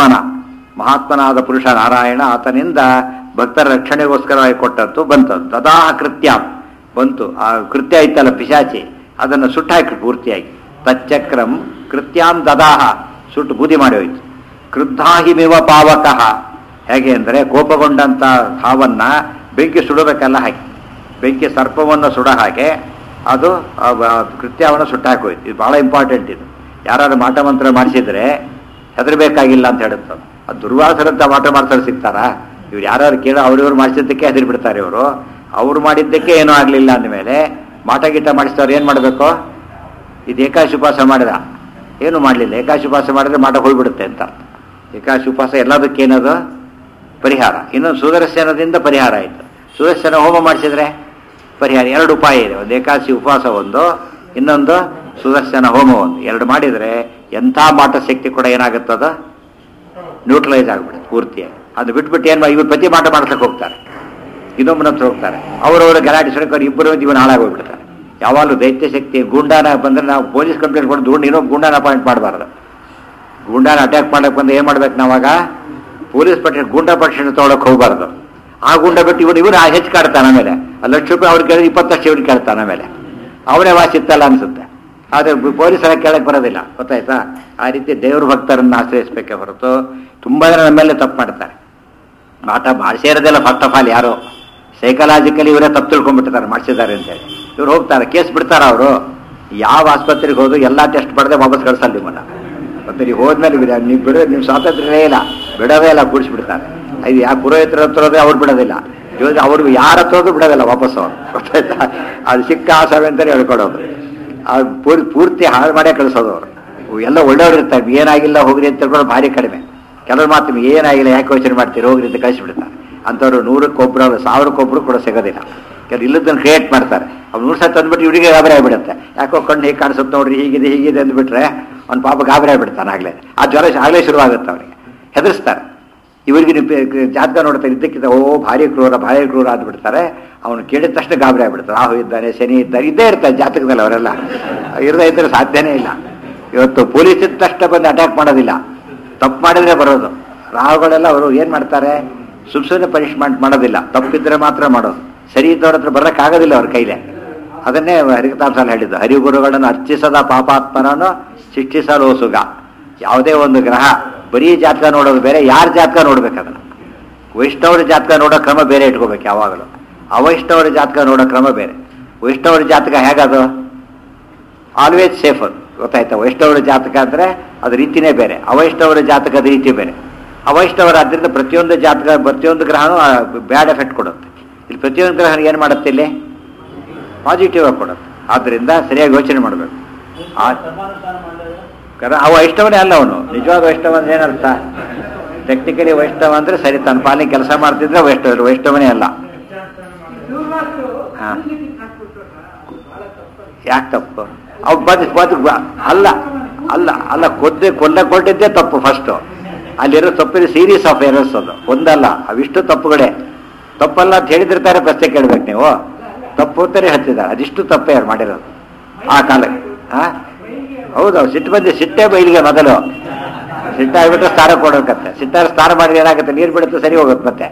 Speaker 1: ಮಹಾತ್ಮನಾದ ಪುರುಷ ನಾರಾಯಣ, ಆತನಿಂದ ಭಕ್ತರ ರಕ್ಷಣೆಗೋಸ್ಕರವಾಗಿ ಕೊಟ್ಟದ್ದು ಬಂತದ್ದು. ದದಾಹ ಕೃತ್ಯಾಂ ಬಂತು, ಆ ಕೃತ್ಯ ಇತ್ತಲ್ಲ ಪಿಶಾಚಿ, ಅದನ್ನು ಸುಟ್ಟಾಕಿ ಪೂರ್ತಿಯಾಗಿ. ತಚ್ಚಕ್ರಂ ಕೃತ್ಯಾಂ ದದಾಹ, ಸುಟ್ಟು ಬೂದಿ ಮಾಡಿ ಹೋಯ್ತು. ಕ್ರುದ್ಧಾಹಿಮಿವ ಪಾವಕಃ, ಹೇಗೆ ಅಂದರೆ ಕೋಪಗೊಂಡಂಥ ಹಾವನ್ನ ಬೆಂಕಿ ಸುಡಬೇಕಲ್ಲ ಹಾಗೆ, ಬೆಂಕಿ ಸರ್ಪವನ್ನು ಸುಡ ಹಾಗೆ ಅದು ಕೃತ್ಯವನ್ನು ಸುಟ್ಟಾಕೋಯ್ತು. ಇದು ಭಾಳ ಇಂಪಾರ್ಟೆಂಟ್. ಇದು ಯಾರು ಮಾಟ ಮಂತ್ರ ಮಾಡಿಸಿದ್ರೆ ಹೆದರಬೇಕಾಗಿಲ್ಲ ಅಂತ ಹೇಳುತ್ತೆ. ಅದು ದುರ್ವಾಸರಂತ ಮಾಟ ಮಾಡ್ತಾರೆ ಸಿಗ್ತಾರಾ? ಇವ್ರು ಯಾರು ಕೇಳೋ ಅವ್ರಿವ್ರು ಮಾಡಿಸಿದ್ದಕ್ಕೆ ಹೆದರಿ ಬಿಡ್ತಾರೆ ಇವರು. ಅವ್ರು ಮಾಡಿದ್ದಕ್ಕೆ ಏನೂ ಆಗಲಿಲ್ಲ ಅಂದಮೇಲೆ ಮಾಟ ಗೀಟ ಮಾಡಿಸ್ದವ್ರು ಏನು ಮಾಡಬೇಕು? ಇದು ಏಕಾಶಿ ಉಪವಾಸ ಮಾಡಿದ, ಏನೂ ಮಾಡಲಿಲ್ಲ. ಏಕಾಶಿ ಉಪವಾಸ ಮಾಡಿದ್ರೆ ಮಾಟ ಹೋಗ್ಬಿಡುತ್ತೆ ಅಂತ. ಏಕಾಶಿ ಉಪವಾಸ ಎಲ್ಲದಕ್ಕೇನದು ಪರಿಹಾರ. ಇನ್ನೊಂದು ಸುದರ್ಶನದಿಂದ ಪರಿಹಾರ ಆಯಿತು. ಸುದರ್ಶನ ಹೋಮ ಮಾಡಿಸಿದ್ರೆ ಪರಿಹಾರ. ಎರಡು ಉಪಾಯ ಇದೆ, ಒಂದು ಏಕಾದಶಿ ಉಪವಾಸ ಒಂದು, ಇನ್ನೊಂದು ಸುದರ್ಶನ ಹೋಮ ಒಂದು. ಎರಡು ಮಾಡಿದರೆ ಎಂಥ ಮಾಟ ಶಕ್ತಿ ಕೂಡ ಏನಾಗುತ್ತದ ನ್ಯೂಟ್ರಲೈಸ್ ಆಗಿಬಿಡುತ್ತೆ ಪೂರ್ತಿಯಾಗಿ. ಅದು ಬಿಟ್ಬಿಟ್ಟು ಏನು ಇವ್ರು ಪ್ರತಿ ಮಾಟ ಮಾಡ್ಸಕ್ಕೆ ಹೋಗ್ತಾರೆ, ಇನ್ನೊಬ್ಬನ ಹತ್ರ ಹೋಗ್ತಾರೆ, ಅವರವರು ಗಲಾಟೆ ಸಡಕರು ಇಬ್ಬರು ಜೀವನ ಹಾಳಾಗೋಗ್ಬಿಡ್ತಾರೆ. ಯಾವಾಗಲೂ ದೈತ್ಯ ಶಕ್ತಿ ಗೂಂಡಾನ ಬಂದರೆ ನಾವು ಪೊಲೀಸ್ ಕಂಪ್ಲೇಂಟ್ ಕೊಟ್ಟು ಇನ್ನೊಬ್ಬ ಗೂಂಡಾನ ಅಪಾಯಿಂಟ್ ಮಾಡಬಾರ್ದು. ಗೂಂಡಾನ ಅಟ್ಯಾಕ್ ಮಾಡಕ್ಕೆ ಬಂದು ಏನು ಮಾಡ್ಬೇಕು ನಾವಾಗ? ಪೊಲೀಸ್ ಪಟ್ಟಣ ಗೂಂಡಾ ಪಟ್ಟಣ ತೊಗೊಳಕ್ಕೆ ಹೋಗಬಾರ್ದು. ಆ ಗುಂಡ ಬಿಟ್ಟು ಇವನು ಹೆಚ್ಚು ಕಾಡ್ತಾನೆ. ಆಮೇಲೆ ಲಕ್ಷ ರೂಪಾಯಿ ಅವ್ರಿಗೆ ಕೇಳಿದ್ರೆ 20 ಲಕ್ಷ ಇವ್ರಿಗೆ ಕೇಳ್ತಾನೆ. ಆಮೇಲೆ ಅವನೇ ವಾಸಿತ್ತಲ್ಲ ಅನ್ಸುತ್ತೆ. ಆದರೆ ಪೊಲೀಸರ ಕೇಳಕ್ಕೆ ಬರೋದಿಲ್ಲ, ಗೊತ್ತಾಯ್ತಾ? ಆ ರೀತಿ ದೇವ್ರ ಭಕ್ತರನ್ನು ಆಶ್ರಯಿಸಬೇಕೇ ಹೊರತು ತುಂಬ ಜನ ನಮ್ಮೇಲೆ ತಪ್ಪು ಮಾಡ್ತಾರೆ. ಮಾಟ ಮಾಡಿಸಿರೋದೆಲ್ಲ ಫಸ್ಟ್ ಆಫ್ ಆಲ್ ಯಾರು ಸೈಕಲಾಜಿಕಲಿ ಇವರೇ ತಪ್ಪು ತಿಳ್ಕೊಂಡ್ಬಿಟ್ಟಿರ್ತಾರೆ ಮಾಡಿಸಿದ್ದಾರೆ ಅಂತೇಳಿ. ಇವ್ರು ಹೋಗ್ತಾರೆ, ಕೇಸ್ ಬಿಡ್ತಾರ ಅವರು. ಯಾವ ಆಸ್ಪತ್ರೆಗೆ ಹೋದ್ರು ಎಲ್ಲ ಟೆಸ್ಟ್ ಮಾಡದೆ ವಾಪಸ್ ಕಳ್ಸಲ್ಲ ನಿಮ್ಮನ್ನ. ಮತ್ತೆ ನೀವು ಹೋದ್ಮೇಲೆ ನೀವು ನಿಮ್ಮ ಸ್ವಾತಂತ್ರ್ಯವೇ ಇಲ್ಲ, ಬಿಡೋದೇ ಇಲ್ಲ, ಕೂಡಿಸ್ಬಿಡ್ತಾರೆ. ಇದು ಯಾವ ಪುರೋಹಿತರ ಹತ್ರೋದೇ ಅವ್ರು ಬಿಡೋದಿಲ್ಲ, ಅವ್ರಿಗೆ ಯಾರ ಹತ್ರೋದು ಬಿಡೋದಿಲ್ಲ ವಾಪಸ್ಸು. ಗೊತ್ತಾಯ್ತಾ? ಅದು ಸಿಕ್ಕ ಆಸವೆ ಅಂತಲೇ ಹೇಳ್ಕೊಡೋದು. ಅದು ಪೂರ್ತಿ ಹಾಳು ಮಾಡೇ ಕಳಿಸೋದು ಅವರು. ಎಲ್ಲ ಒಳ್ಳೆಯವ್ರು ಇರ್ತಾರೆ, ಏನಾಗಿಲ್ಲ ಹೋಗ್ರಿ ಅಂತ ತಿಳ್ಕೊಂಡು ಭಾರಿ ಕಡಿಮೆ. ಕೆಲವ್ರು ಮಾತು ನಿಮ್ಗೆ ಏನಾಗಿಲ್ಲ ಯಾಕೆ ಯೋಚನೆ ಮಾಡ್ತೀರಿ ಹೋಗ್ರಿ ಅಂತ ಕಳಿಸ್ಬಿಡ್ತಾರೆ. ಅಂಥವ್ರು 100ಕ್ಕೆ ಅಲ್ಲ 1000ಕ್ಕೆ ಕೂಡ ಸಿಗೋದಿಲ್ಲ. ಕೆಲವು ಇಲ್ಲದನ್ನು ಕ್ರಿಯೇಟ್ ಮಾಡ್ತಾರೆ. ಅವ್ರು 100 ಸತಿ ಅಂದ್ಬಿಟ್ಟು ಇವರಿಗೆ ಗಾಬರಿ ಆಗಿಬಿಡುತ್ತೆ. ಯಾಕೋ ಕಣ್ಣು ಹೇಗೆ ಕಾಣಿಸುತ್ತೆ ನೋಡ್ರಿ, ಹೀಗಿದೆ ಅಂದ್ಬಿಟ್ರೆ ಅವ್ನು ಪಾಪ ಗಾಬರಿ ಆಗಿಬಿಡ್ತಾನೆ. ಆಗಲೇ ಆ ಜ್ವರ ಆಗಲೇ ಶುರುವಾಗುತ್ತೆ. ಅವರಿಗೆ ಹೆದರ್ಸ್ತಾರೆ. ಇವರಿಗೆ ಜಾತಕ ನೋಡ್ತಾರೆ, ಇದ್ದಕ್ಕಿದ್ದ ಭಾರಿ ಕ್ರೂರ ಅಂದ್ಬಿಡ್ತಾರೆ. ಅವನು ಕೇಳಿದ ತಕ್ಷಣ ಗಾಬರಿ ಆಗಿಬಿಡ್ತಾರೆ. ರಾಹು ಇದ್ದಾನೆ, ಶನಿ ಇದ್ದಾರೆ, ಇದ್ದೇ ಇರ್ತಾರೆ ಜಾತಕದಲ್ಲಿ. ಅವರೆಲ್ಲ ಇರದೇ ಇದ್ದರೆ ಸಾಧ್ಯನೇ ಇಲ್ಲ. ಇವತ್ತು ಪೊಲೀಸ್ ಇದ್ದ ತಕ್ಷಣ ಬಂದು ಅಟ್ಯಾಕ್ ಮಾಡೋದಿಲ್ಲ, ತಪ್ಪು ಮಾಡಿದ್ರೆ ಬರೋದು. ರಾಹುಗಳೆಲ್ಲ ಅವರು ಏನು ಮಾಡ್ತಾರೆ, ಸುಮ್ಮನೆ ಪನಿಷ್ಮೆಂಟ್ ಮಾಡೋದಿಲ್ಲ, ತಪ್ಪಿದ್ರೆ ಮಾತ್ರ ಮಾಡೋದು. ಸರಿ ಇದ್ದವ್ರ ಹತ್ರ ಬರೋಕ್ಕಾಗೋದಿಲ್ಲ ಅವ್ರ ಕೈಲೇ. ಅದನ್ನೇ ಹರಿಕತಾಂಸಲ್ಲಿ ಹೇಳಿದ್ದು, ಹರಿಗುರುಗಳನ್ನು ಅರ್ಚಿಸದ ಪಾಪಾತ್ಮನನ್ನು ಶಿಕ್ಷಿಸಲು ಸುಗ. ಯಾವುದೇ ಒಂದು ಗ್ರಹ ಬರೀ ಜಾತಕ ನೋಡೋದು ಬೇರೆ, ಯಾರ ಜಾತಕ ನೋಡ್ಬೇಕು ಅದನ್ನು. ವೈಷ್ಣವರ ಜಾತಕ ನೋಡೋ ಕ್ರಮ ಬೇರೆ ಇಟ್ಕೋಬೇಕು ಯಾವಾಗಲೂ. ಅವೈಷ್ಣವರ ಜಾತಕ ನೋಡೋ ಕ್ರಮ ಬೇರೆ. ವೈಷ್ಣವರ ಜಾತಕ ಹೇಗದು ಆಲ್ವೇಸ್ ಸೇಫರ್. ಗೊತ್ತಾಯ್ತಾ? ವೈಷ್ಣವರ ಜಾತಕ ಅಂದರೆ ಅದು ರೀತಿನೇ ಬೇರೆ, ಅವೈಷ್ಣವರ ಜಾತಕದ ರೀತಿ ಬೇರೆ. ಅವೈಷ್ಣವರ ಆದ್ದರಿಂದ ಪ್ರತಿಯೊಂದು ಜಾತಕ ಪ್ರತಿಯೊಂದು ಗ್ರಹನೂ ಬ್ಯಾಡ್ ಎಫೆಕ್ಟ್ ಕೊಡುತ್ತೆ. ಇಲ್ಲಿ ಪ್ರತಿಯೊಂದು ಗ್ರಹ ಏನು ಮಾಡುತ್ತೆ, ಇಲ್ಲಿ ಪಾಸಿಟಿವ್ ಆಗಿ ಕೊಡುತ್ತೆ. ಆದ್ದರಿಂದ ಸರಿಯಾಗಿ ಯೋಚನೆ ಮಾಡಬೇಕು. ಅವ ವೈಷ್ಣವನೇ ಅಲ್ಲ ಅವನು. ನಿಜವಾದ ವೈಷ್ಣವ ಅಂದ್ರೆ ಏನರ್ಥ? ಟೆಕ್ನಿಕಲಿ ವೈಷ್ಣವ ಅಂದರೆ ಸರಿ ತನ್ನ ಪಾಲಿಗೆ ಕೆಲಸ ಮಾಡ್ತಿದ್ರೆ ವೈಷ್ಣವನೇ ಅಲ್ಲ. ಹಾಂ, ಯಾಕೆ ತಪ್ಪು? ಅವ್ ಅಲ್ಲ ಅಲ್ಲ ಅಲ್ಲ ಕೊಟ್ಟಿದ್ದೇ ತಪ್ಪು. ಫಸ್ಟು ಅಲ್ಲಿರೋ ತಪ್ಪಿನ ಸೀರೀಸ್ ಆಫ್ ಎರರ್ಸ್ ಅದು ಒಂದಲ್ಲ, ಅವಿಷ್ಟು ತಪ್ಪುಗಳೇ. ತಪ್ಪಲ್ಲ ಅಂತ ಹೇಳಿದಿರ್ತಾರೆ, ಪ್ರಶ್ನೆ ಕೇಳ್ಬೇಕು ನೀವು. ತಪ್ಪು ಅಂತಾನೆ ಹೇಳ್ತಿದ್ದಾರೆ, ಅದಿಷ್ಟು ತಪ್ಪೇ ಯಾರು ಮಾಡಿರೋದು ಆ ಕಾಲಕ್ಕೆ. ಹಾಂ, ಹೌದು. ಸಿಟ್ಟೇ ಬೈಲಿಗೆ ಮೊದಲು ಸಿಟ್ಟಾಗ್ಬಿಟ್ಟು ಸ್ನಾನ ಕೊಡೋಕತ್ತೆ. ಸಿಟ್ಟಾದ್ರೆ ಸ್ನಾನ ಮಾಡಿದ್ರೆ ಏನಾಗುತ್ತೆ, ನೀರು ಬಿಡುತ್ತೆ, ಸರಿ ಹೋಗುತ್ತೆ. ಮತ್ತೆ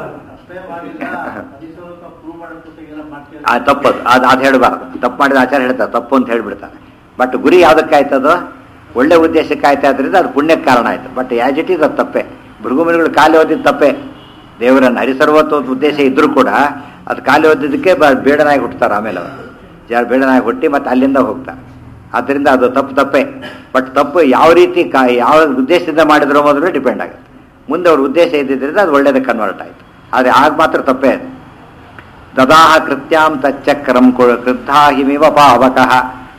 Speaker 1: ತಪ್ಪದು ಅದು ಹೇಳಬಾರ್ದು. ತಪ್ಪು ಮಾಡಿದ ಆಚಾರ ಹೇಳ್ತಾರೆ, ತಪ್ಪು ಅಂತ ಹೇಳ್ಬಿಡ್ತಾರೆ. ಬಟ್ ಗುರಿ ಯಾವುದಕ್ಕಾಯ್ತದೋ ಒಳ್ಳೆ ಉದ್ದೇಶಕ್ಕೆ ಆಯ್ತಾದ್ರಿಂದ ಅದು ಪುಣ್ಯಕ್ಕೆ ಕಾರಣ ಆಯ್ತು. ಬಟ್ ಆಸ್ ಇಟ್ ಈಸ್ ಅದು ತಪ್ಪೆ. ಭೃಗುಮುನಿಗಳು ಕಾಲಿ ಓದಿದ ತಪ್ಪೆ. ದೇವರನ್ನು ಹರಿಸರ್ವತ್ವ ಉದ್ದೇಶ ಇದ್ರೂ ಕೂಡ ಅದು ಕಾಲಿ ಓದಿದ್ದಕ್ಕೆ ಬೇಡನಾಗಿ ಹುಟ್ಟುತ್ತಾರೆ. ಆಮೇಲೆ ಅವರು ಬೇಡನಾಗಿ ಹುಟ್ಟಿ ಮತ್ತೆ ಅಲ್ಲಿಂದ ಹೋಗ್ತಾರೆ. ಆದ್ದರಿಂದ ಅದು ತಪ್ಪೇ. ಬಟ್ ತಪ್ಪು ಯಾವ ರೀತಿ ಯಾವ ಉದ್ದೇಶದಿಂದ ಮಾಡಿದ್ರೋ ಮೊದಲು ಡಿಪೆಂಡ್ ಆಗುತ್ತೆ. ಮುಂದೆ ಅವ್ರ ಉದ್ದೇಶ ಇದ್ದಿದ್ದರಿಂದ ಅದು ಒಳ್ಳೇದಕ್ಕೆ ಕನ್ವರ್ಟ್ ಆಯಿತು. ಆದರೆ ಆಗ ಮಾತ್ರ ತಪ್ಪೇ ಅದು. ದದಾಹ ಕೃತ್ಯಾಂ ತಚ್ಚಕ್ರಂ ಕ್ರುದ್ಧಾಹಿಮಿವ ಪಾವಕಃ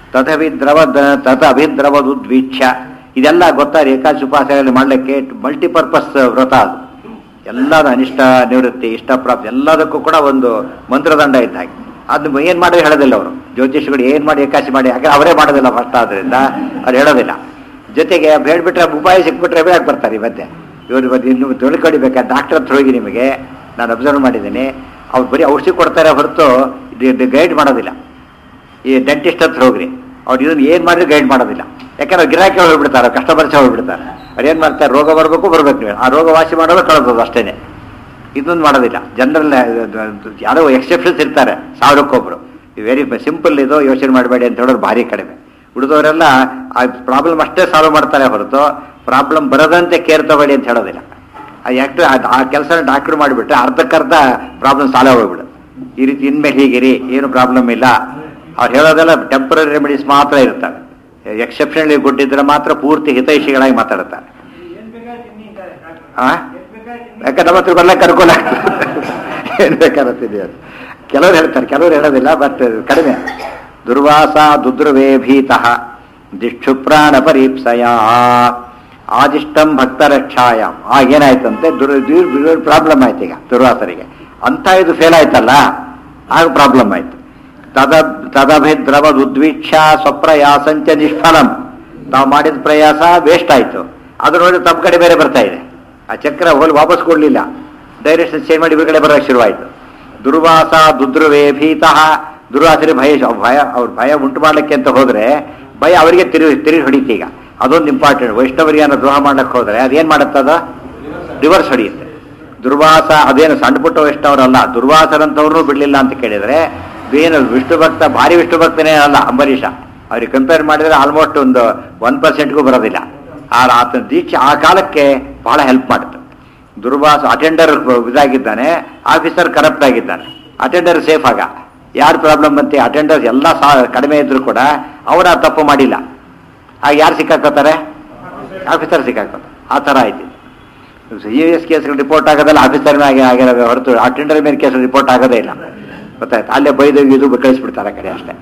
Speaker 1: ತದಭಿದ್ರವದುದ್ವೀಕ್ಷ್ಯ. ಇದೆಲ್ಲ ಗೊತ್ತಾ? ಏಕಾದಶಿ ಉಪವಾಸಗಳಲ್ಲಿ ಮಾಡಲಿಕ್ಕೆ ಮಲ್ಟಿಪರ್ಪಸ್ ವ್ರತ ಅದು. ಎಲ್ಲದ ಅನಿಷ್ಟ ನಿವೃತ್ತಿ, ಇಷ್ಟಪ್ರಾಪ್ತಿ ಎಲ್ಲದಕ್ಕೂ ಕೂಡ ಒಂದು ಮಂತ್ರದಂಡ ಇದ್ದ ಹಾಗೆ. ಅದು ಏನು ಮಾಡೋದು ಹೇಳೋದಿಲ್ಲ ಅವರು. ಜ್ಯೋತಿಷಿಗಳು ಏನು ಮಾಡಿ ಏಕಾದಶಿ ಮಾಡಿ, ಯಾಕಂದ್ರೆ ಅವರೇ ಮಾಡೋದಿಲ್ಲ ಫಸ್ಟ್. ಆದ್ದರಿಂದ ಅವ್ರು ಹೇಳೋದಿಲ್ಲ. ಜೊತೆಗೆ ಹೇಳ್ಬಿಟ್ರೆ ಉಪಾಯ ಸಿಕ್ಬಿಟ್ರೆ ಯಾಕೆ ಬರ್ತಾರೆ ಮತ್ತೆ ಇವರು ಇನ್ನು ತಿಳ್ಕೊಡಿಬೇಕಾ? ಡಾಕ್ಟರ್ ಹತ್ರ ಹೋಗಿ ನಿಮಗೆ ನಾನು ಅಬ್ಸರ್ವ್ ಮಾಡಿದ್ದೀನಿ, ಅವ್ರು ಬರೀ ಔಷಧಿ ಕೊಡ್ತಾರೆ ಹೊರತು ಗೈಡ್ ಮಾಡೋದಿಲ್ಲ. ಈ ಡೆಂಟಿಸ್ಟ್ ಹತ್ರ ಹೋಗ್ರಿ, ಅವ್ರು ಇದನ್ನು ಏನು ಮಾಡಿದ್ರೆ ಗೈಡ್ ಮಾಡೋದಿಲ್ಲ. ಯಾಕಂದ್ರೆ ಗಿರಾಕಿ ಹೋಗ್ಬಿಡ್ತಾರೆ, ಕಸ್ಟಮರ್ಸ್ ಹೋಗ್ಬಿಡ್ತಾರೆ. ಅವ್ರು ಏನು ಮಾಡ್ತಾರೆ, ರೋಗ ಬರಬೇಕು ನೀವು, ಆ ರೋಗ ವಾಸಿ ಮಾಡೋದು ಕಳೆದೋದು ಅಷ್ಟೇ. ಇದೊಂದು ಮಾಡೋದಿಲ್ಲ. ಜನರಲ್ ಯಾರೋ ಎಕ್ಸೆಪ್ಷನ್ಸ್ ಇರ್ತಾರೆ, 1000ಕ್ಕೊಬ್ರು. ವೆರಿ ಸಿಂಪಲ್, ಇದು ಯೋಚನೆ ಮಾಡಬೇಡಿ ಅಂತ ಹೇಳೋರು ಭಾರಿ ಕಡಿಮೆ. ಉಳಿದವರೆಲ್ಲ ಆ ಪ್ರಾಬ್ಲಮ್ ಅಷ್ಟೇ ಸಾಲ್ವ್ ಮಾಡ್ತಾರೆ ಹೊರತು ಪ್ರಾಬ್ಲಮ್ ಬರದಂತೆ ಕೇರ್ ತಗೊಳ್ಳಿ ಅಂತ ಹೇಳೋದಿಲ್ಲ. ಆ ಕೆಲಸನ ಡಾಕ್ಟ್ರು ಮಾಡಿಬಿಟ್ರೆ ಅರ್ಧಕ್ಕರ್ಧ ಪ್ರಾಬ್ಲಮ್ ಸಾಲ್ವ್ ಹೋಗ್ಬಿಡುತ್ತೆ. ಈ ರೀತಿ ಇನ್ಮೇಲೆ ಹೀಗಿರಿ, ಏನು ಪ್ರಾಬ್ಲಮ್ ಇಲ್ಲ. ಅವ್ರು ಹೇಳೋದೆಲ್ಲ ಟೆಂಪರರಿ ರೆಮಿಡೀಸ್ ಮಾತ್ರ ಇರ್ತವೆ. ಎಕ್ಸೆಪ್ಷನಲಿ ಗುಡ್ಡಿದ್ರೆ ಮಾತ್ರ ಪೂರ್ತಿ ಹಿತೈಷಿಗಳಾಗಿ ಮಾತಾಡ್ತಾರೆ. ಯಾಕಂದ್ರೆ ನಮ್ಮ ಹತ್ರ ಬರ್ಲಿಕ್ಕೆ ಅನುಕೂಲ ಆಗ್ತದೆ. ಏನು ಬೇಕಾಗುತ್ತಿದೆ ಅದು. ಕೆಲವ್ರು ಹೇಳ್ತಾರೆ, ಕೆಲವ್ರು ಹೇಳೋದಿಲ್ಲ, ಬಟ್ ಕಡಿಮೆ. ದುರ್ವಾಸ ದುದ್ರುವೇ ಭೀತಃ ದಿಕ್ಷುಪ್ರಾಣ ಪರೀಪ್ಸಯ ಆದಿಷ್ಟಂ ಭಕ್ತರಕ್ಷಾಯ. ಆಗೇನಾಯ್ತಂತೆ, ಪ್ರಾಬ್ಲಮ್ ಆಯ್ತು ಈಗ ದುರ್ವಾಸರಿಗೆ. ಅಂತ ಇದು ಫೇಲ್ ಆಯ್ತಲ್ಲ, ಆಗ ಪ್ರಾಬ್ಲಮ್ ಆಯ್ತು. ತದಭಿದ್ರವದುದ್ವೀಕ್ಷ ಸ್ವಪ್ರಯಾಸಂಚ ನಿಷ್ಫಲಂ. ತಾವು ಮಾಡಿದ ಪ್ರಯಾಸ ವೇಸ್ಟ್ ಆಯ್ತು. ಅದು ನೋಡಿ ತಮ್ಮ ಕಡೆ ಬೇರೆ ಬರ್ತಾ ಇದೆ. ಆ ಚಕ್ರ ಹೋಗಿ ವಾಪಸ್ ಕೊಡಲಿಲ್ಲ, ಡೈರೆಕ್ಷನ್ ಚೇಂಜ್ ಮಾಡಿ ಇವ್ರ ಕಡೆ ಬರೋಕ್ಕೆ ಶುರುವಾಯಿತು. ದುರ್ವಾಸ ದುದ್ರುವೇ ಭೀತಃ. ದುರ್ವಾಸರಿ ಅವ್ರ ಭಯ ಉಂಟು ಮಾಡಲಿಕ್ಕೆ ಅಂತ ಹೋದರೆ ಭಯ ಅವರಿಗೆ ತಿರುಗಿ ಹೊಡಿತು. ಈಗ ಅದೊಂದು ಇಂಪಾರ್ಟೆಂಟ್. ವೈಷ್ಣವರಿಗೆ ಅನ್ನೋ ದ್ರೋಹ ಮಾಡಕ್ಕೆ ಹೋದರೆ ಅದೇನು ಮಾಡುತ್ತದ, ರಿವರ್ಸ್ ಹೊಡೆಯುತ್ತೆ. ದುರ್ವಾಸ ಅದೇನು ಸಣ್ಣ ಪುಟ್ಟ ವೈಷ್ಣವರಲ್ಲ, ದುರ್ವಾಸರಂಥವ್ರನ್ನೂ ಬಿಡಲಿಲ್ಲ ಅಂತ ಕೇಳಿದರೆ ಏನು ವಿಷ್ಣು ಭಕ್ತ, ಭಾರಿ ವಿಷ್ಣು ಭಕ್ತನೇ ಅಲ್ಲ ಅಂಬರೀಷ. ಅವ್ರಿಗೆ ಕಂಪೇರ್ ಮಾಡಿದರೆ ಆಲ್ಮೋಸ್ಟ್ ಒಂದು 1%ಗೂ ಬರೋದಿಲ್ಲ. ಆತನ ದೀಕ್ಷೆ ಆ ಕಾಲಕ್ಕೆ ಬಹಳ ಹೆಲ್ಪ್ ಮಾಡುತ್ತೆ. ದುರ್ವಾಸ ಅಟೆಂಡರ್ ಇದಾಗಿದ್ದಾನೆ, ಆಫೀಸರ್ ಕರಪ್ಟ್ ಆಗಿದ್ದಾನೆ. ಅಟೆಂಡರ್ ಸೇಫ್ ಆಗ. ಯಾರು ಪ್ರಾಬ್ಲಮ್ ಬಂತೆ? ಅಟೆಂಡರ್ ಎಲ್ಲ ಕಡಿಮೆ ಇದ್ರು ಕೂಡ ಅವರ ತಪ್ಪು ಮಾಡಿಲ್ಲ. ಆಗ ಯಾರು ಸಿಕ್ಕಾಕೋತಾರೆ? ಆಫೀಸರ್ ಸಿಕ್ಕಾಕೋತಾರೆ. ಆ ಥರ ಆಯ್ತು. CVS ಕೇಸ್ಗಳು ರಿಪೋರ್ಟ್ ಆಗೋದಲ್ಲ ಆಫೀಸರ್ ಮೇಲೆ ಆಗಿರೋ ಹೊರತು ಅಟೆಂಡರ್ ಮೇಲೆ ಕೇಸ್ ರಿಪೋರ್ಟ್ ಆಗೋದೇ ಇಲ್ಲ. ಗೊತ್ತಾಯ್ತು? ಅಲ್ಲೇ ಬೈದು ಇದು ಕಳಿಸ್ಬಿಡ್ತಾರೆ ಆ ಕಡೆ ಅಷ್ಟೇ.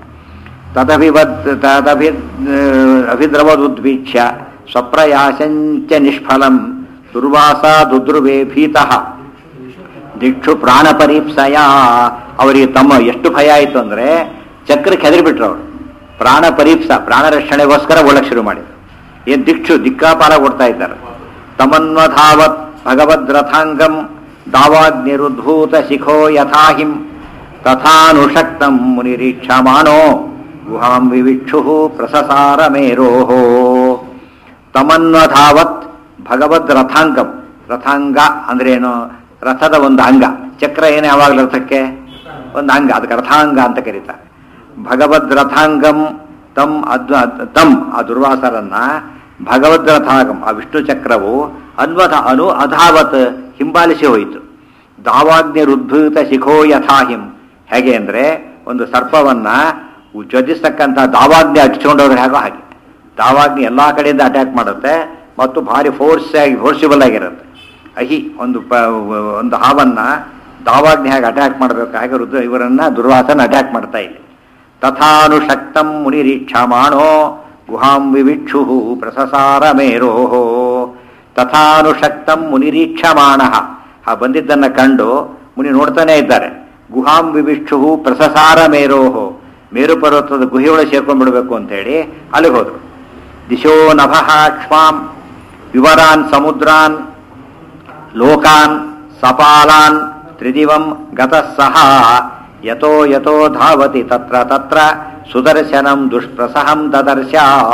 Speaker 1: ಅಭಿದ್ರವದುದ್ವೀಕ್ಷ್ಯ ಸ್ವಪ್ರಯಾಸಂಚ ನಿಷ್ಫಲಂ ದುರ್ವಾಸ ದುದ್ರುವೇ ಭೀತಃ ದಿಕ್ಷು ಪ್ರಾಣ ಪರೀಪ್ಸಯ. ಅವರಿಗೆ ತಮ್ಮ ಎಷ್ಟು ಭಯ ಆಯಿತು ಅಂದರೆ ಚಕ್ರಕ್ಕೆ ಹೆದರಿಬಿಟ್ರು ಅವರು. ಪ್ರಾಣ ಪರೀಪ್ಸ, ಪ್ರಾಣ ರಕ್ಷಣೆಗೋಸ್ಕರ ಓಡಕ್ಕೆ ಶುರು ಮಾಡಿದ್ರು. ಏನು ದಿಕ್ಷು ದಿಕ್ಕಾಪಾಲ ಓಡ್ತಾ ಇದ್ದಾರೆ. ತಮನ್ವಧಾವತ್ ಭಗವದ್ರಥಾಂಗಂ ದಾವಾಗ್ನಿರುದ್ಭೂತ ಶಿಖೋ ಯಥಾಹಿಂ ತಥಾನುಷಕ್ತಂ ಮುನಿರೀಕ್ಷಮಾಣೋ ಗುಹಾಂ ವಿವಿಕ್ಷು ಪ್ರಸಸಾರ ಮೇರೋಃ. ತಮನ್ವಧಾವತ್ ಭಗವದ್ ರಥಾಂಗಂ. ರಥಾಂಗ ಅಂದ್ರೇನು? ರಥದ ಒಂದು ಅಂಗ. ಚಕ್ರ ಏನು ಯಾವಾಗಲೂ ರಥಕ್ಕೆ ಒಂದು ಅಂಗ, ಅದಕ್ಕೆ ರಥಾಂಗ ಅಂತ ಕರೀತಾರೆ. ಭಗವದ್ ರಥಾಂಗಂ ತಮ್ ಆ ದುರ್ವಾಸರನ್ನ ಭಗವದ್ ರಥಾಂಗಂ ಆ ವಿಷ್ಣು ಚಕ್ರವು ಅಧಾವತ್ ಹಿಂಬಾಲಿಸಿ ಹೋಯಿತು. ದಾವಾಗ್ನಿ ರುದ್ಭೂತ ಶಿಖೋ ಯಥಾಹಿಂ. ಹೇಗೆ ಅಂದರೆ ಒಂದು ಸರ್ಪವನ್ನ ಜ್ವಜಿಸ್ತಕ್ಕಂಥ ದಾವಾಗ್ನಿ ಹಚ್ಕೊಂಡವ್ರು ಹೇಗೋ ಹಾಗೆ. ದಾವಾಗ್ನಿ ಎಲ್ಲ ಕಡೆಯಿಂದ ಅಟ್ಯಾಕ್ ಮಾಡುತ್ತೆ ಮತ್ತು ಭಾರಿ ಫೋರ್ಸಿಬಲ್ ಆಗಿರುತ್ತೆ. ಒಂದು ಹಾವನ್ನ ದಾವಾಗ್ನಿ ಹೇಗೆ ಅಟ್ಯಾಕ್ ಮಾಡಬೇಕು ಹಾಗೆ ಇವರನ್ನ ದುರ್ವಾಸನ ಅಟ್ಯಾಕ್ ಮಾಡ್ತಾ ಇದೆ. ತಥಾನುಷಕ್ತಂ ಮುನಿರೀಕ್ಷಮಾಣೋ ಗುಹಾಂ ವಿವಿಕ್ಷು ಪ್ರಸಸಾರ ಮೇರೋಃ. ತಥಾನುಷಕ್ತಂ ಮುನಿರೀಕ್ಷಮಾಣ. ಆ ಬಂದಿದ್ದನ್ನ ಕಂಡು ಮುನಿ ನೋಡ್ತಾನೆ ಇದ್ದಾರೆ. ಗುಹಾಂ ವಿವಿಕ್ಷು ಪ್ರಸಸಾರ ಮೇರೋಃ. ಮೇರು ಪರ್ವತದ ಗುಹೆಯೊಳಗೆ ಸೇರ್ಕೊಂಡ್ಬಿಡ್ಬೇಕು ಅಂತ ಹೇಳಿ ಅಲ್ಲಿಗೆ ಹೋದ್ರು. ದಿಶೋ ನಭಃ ಕ್ಷ್ಮಾಂ ವಿವರಾನ್ ಸಮುದ್ರಾನ್ ಲೋಕಾನ್ ಸಪಾಲಾನ್ ತ್ರಿದಿವಂ ಗತಃ ಸಹ ಯತೋ ಯತೋ ಧಾವತಿ ತತ್ರ ತತ್ರ ಸುದರ್ಶನಂ ದುಷ್ಪ್ರಸಹಂ ದದರ್ಶ.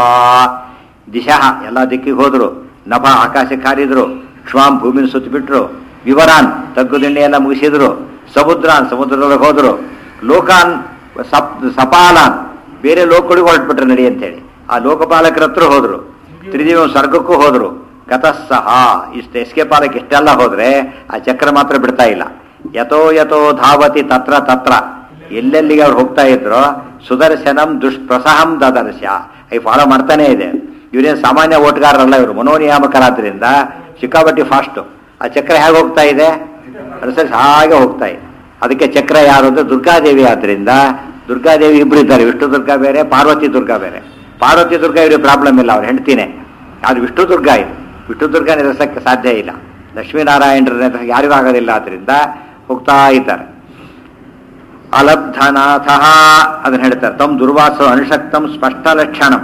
Speaker 1: ದಿಶಃ ಎಲ್ಲ ದಿಕ್ಕಿಗೆ ಹೋದ್ರು. ನಭ ಆಕಾಶಕ್ಕೆ ಹಾರಿದ್ರು. ಕ್ಷ್ಮಾಂ ಭೂಮಿನ ಸುತ್ತಿಬಿಟ್ರು. ವಿವರಾನ್ ತಗ್ಗು ದಿಣ್ಣೆ ಎಲ್ಲ ಮುಗಿಸಿದ್ರು. ಸಮುದ್ರಾನ್ ಸಮುದ್ರದೊಳಗೆ ಹೋದ್ರು. ಲೋಕಾನ್ ಸಪಾಲಾನ್ ಬೇರೆ ಲೋಕಗಳಿಗೆ ಹೊರಟ್ಬಿಟ್ರೆ ನಡಿ ಅಂತೇಳಿ ಆ ಲೋಕಪಾಲಕರ ಹತ್ರ ಹೋದ್ರು. ತ್ರಿದಿವ ಸ್ವರ್ಗಕ್ಕೂ ಹೋದ್ರು. ಗತಃ ಸಹ ಇಷ್ಟು ಎಸ್ಕೇಪ್ ಪಾಲಕ್ಕೆ ಇಷ್ಟೆಲ್ಲ ಹೋದ್ರೆ ಆ ಚಕ್ರ ಮಾತ್ರ ಬಿಡ್ತಾ ಇಲ್ಲ. ಯಥೋ ಯಥೋ ಧಾವತಿ ತತ್ರ ತತ್ರ ಎಲ್ಲೆಲ್ಲಿಗೆ ಅವ್ರು ಹೋಗ್ತಾ ಇದ್ರು ಸುದರ್ಶನಂ ದುಷ್ಪ್ರಸಹಂ ದದರ್ಶ. ಈ ಫಾಲೋ ಮಾಡ್ತಾನೆ ಇದೆ. ಇವರೇನು ಸಾಮಾನ್ಯ ಓಟ್ಗಾರರಲ್ಲ, ಇವರು ಮನೋನಿಯಾಮಕರಾದ್ರಿಂದ ಸಿಕ್ಕಾಬಟ್ಟಿ ಫಾಸ್ಟು. ಆ ಚಕ್ರ ಹೇಗೆ ಹೋಗ್ತಾ ಇದೆ? ಅನುಸರಿಸಿ ಹಾಗೆ ಹೋಗ್ತಾ ಇದೆ. ಅದಕ್ಕೆ ಚಕ್ರ ಯಾರು ಅಂದ್ರೆ ದುರ್ಗಾದೇವಿ. ಆದ್ರಿಂದ ದುರ್ಗಾದೇವಿ ಇಬ್ರು ಇದ್ದಾರೆ. ವಿಷ್ಣು ದುರ್ಗಾ ಬೇರೆ, ಪಾರ್ವತಿ ದುರ್ಗಾ ಬೇರೆ. ಪಾರ್ವತಿ ದುರ್ಗಾ ಇವ್ರಿಗೆ ಪ್ರಾಬ್ಲಮ್ ಇಲ್ಲ, ಅವ್ರು ಹೆಂಡ್ತಿನೇ. ಅದು ವಿಷ್ಣು ದುರ್ಗಾ ಇದು. ವಿಷ್ಣು ದುರ್ಗಾ ನಿಲ್ಲಿಸಕ್ಕೆ ಸಾಧ್ಯ ಇಲ್ಲ. ಲಕ್ಷ್ಮೀನಾರಾಯಣರ ಯಾರಿಗೂ ಆಗೋದಿಲ್ಲ. ಆದ್ರಿಂದ ಹೋಗ್ತಾ ಇದ್ದಾರೆ. ಅಲಬ್ಧನಾಥ ಅದನ್ನ ಹೇಳ್ತಾರೆ. ತಮ್ ದುರ್ವಾಸ ಅನುಷಕ್ತಂ ಸ್ಪಷ್ಟ ಲಕ್ಷಣಂ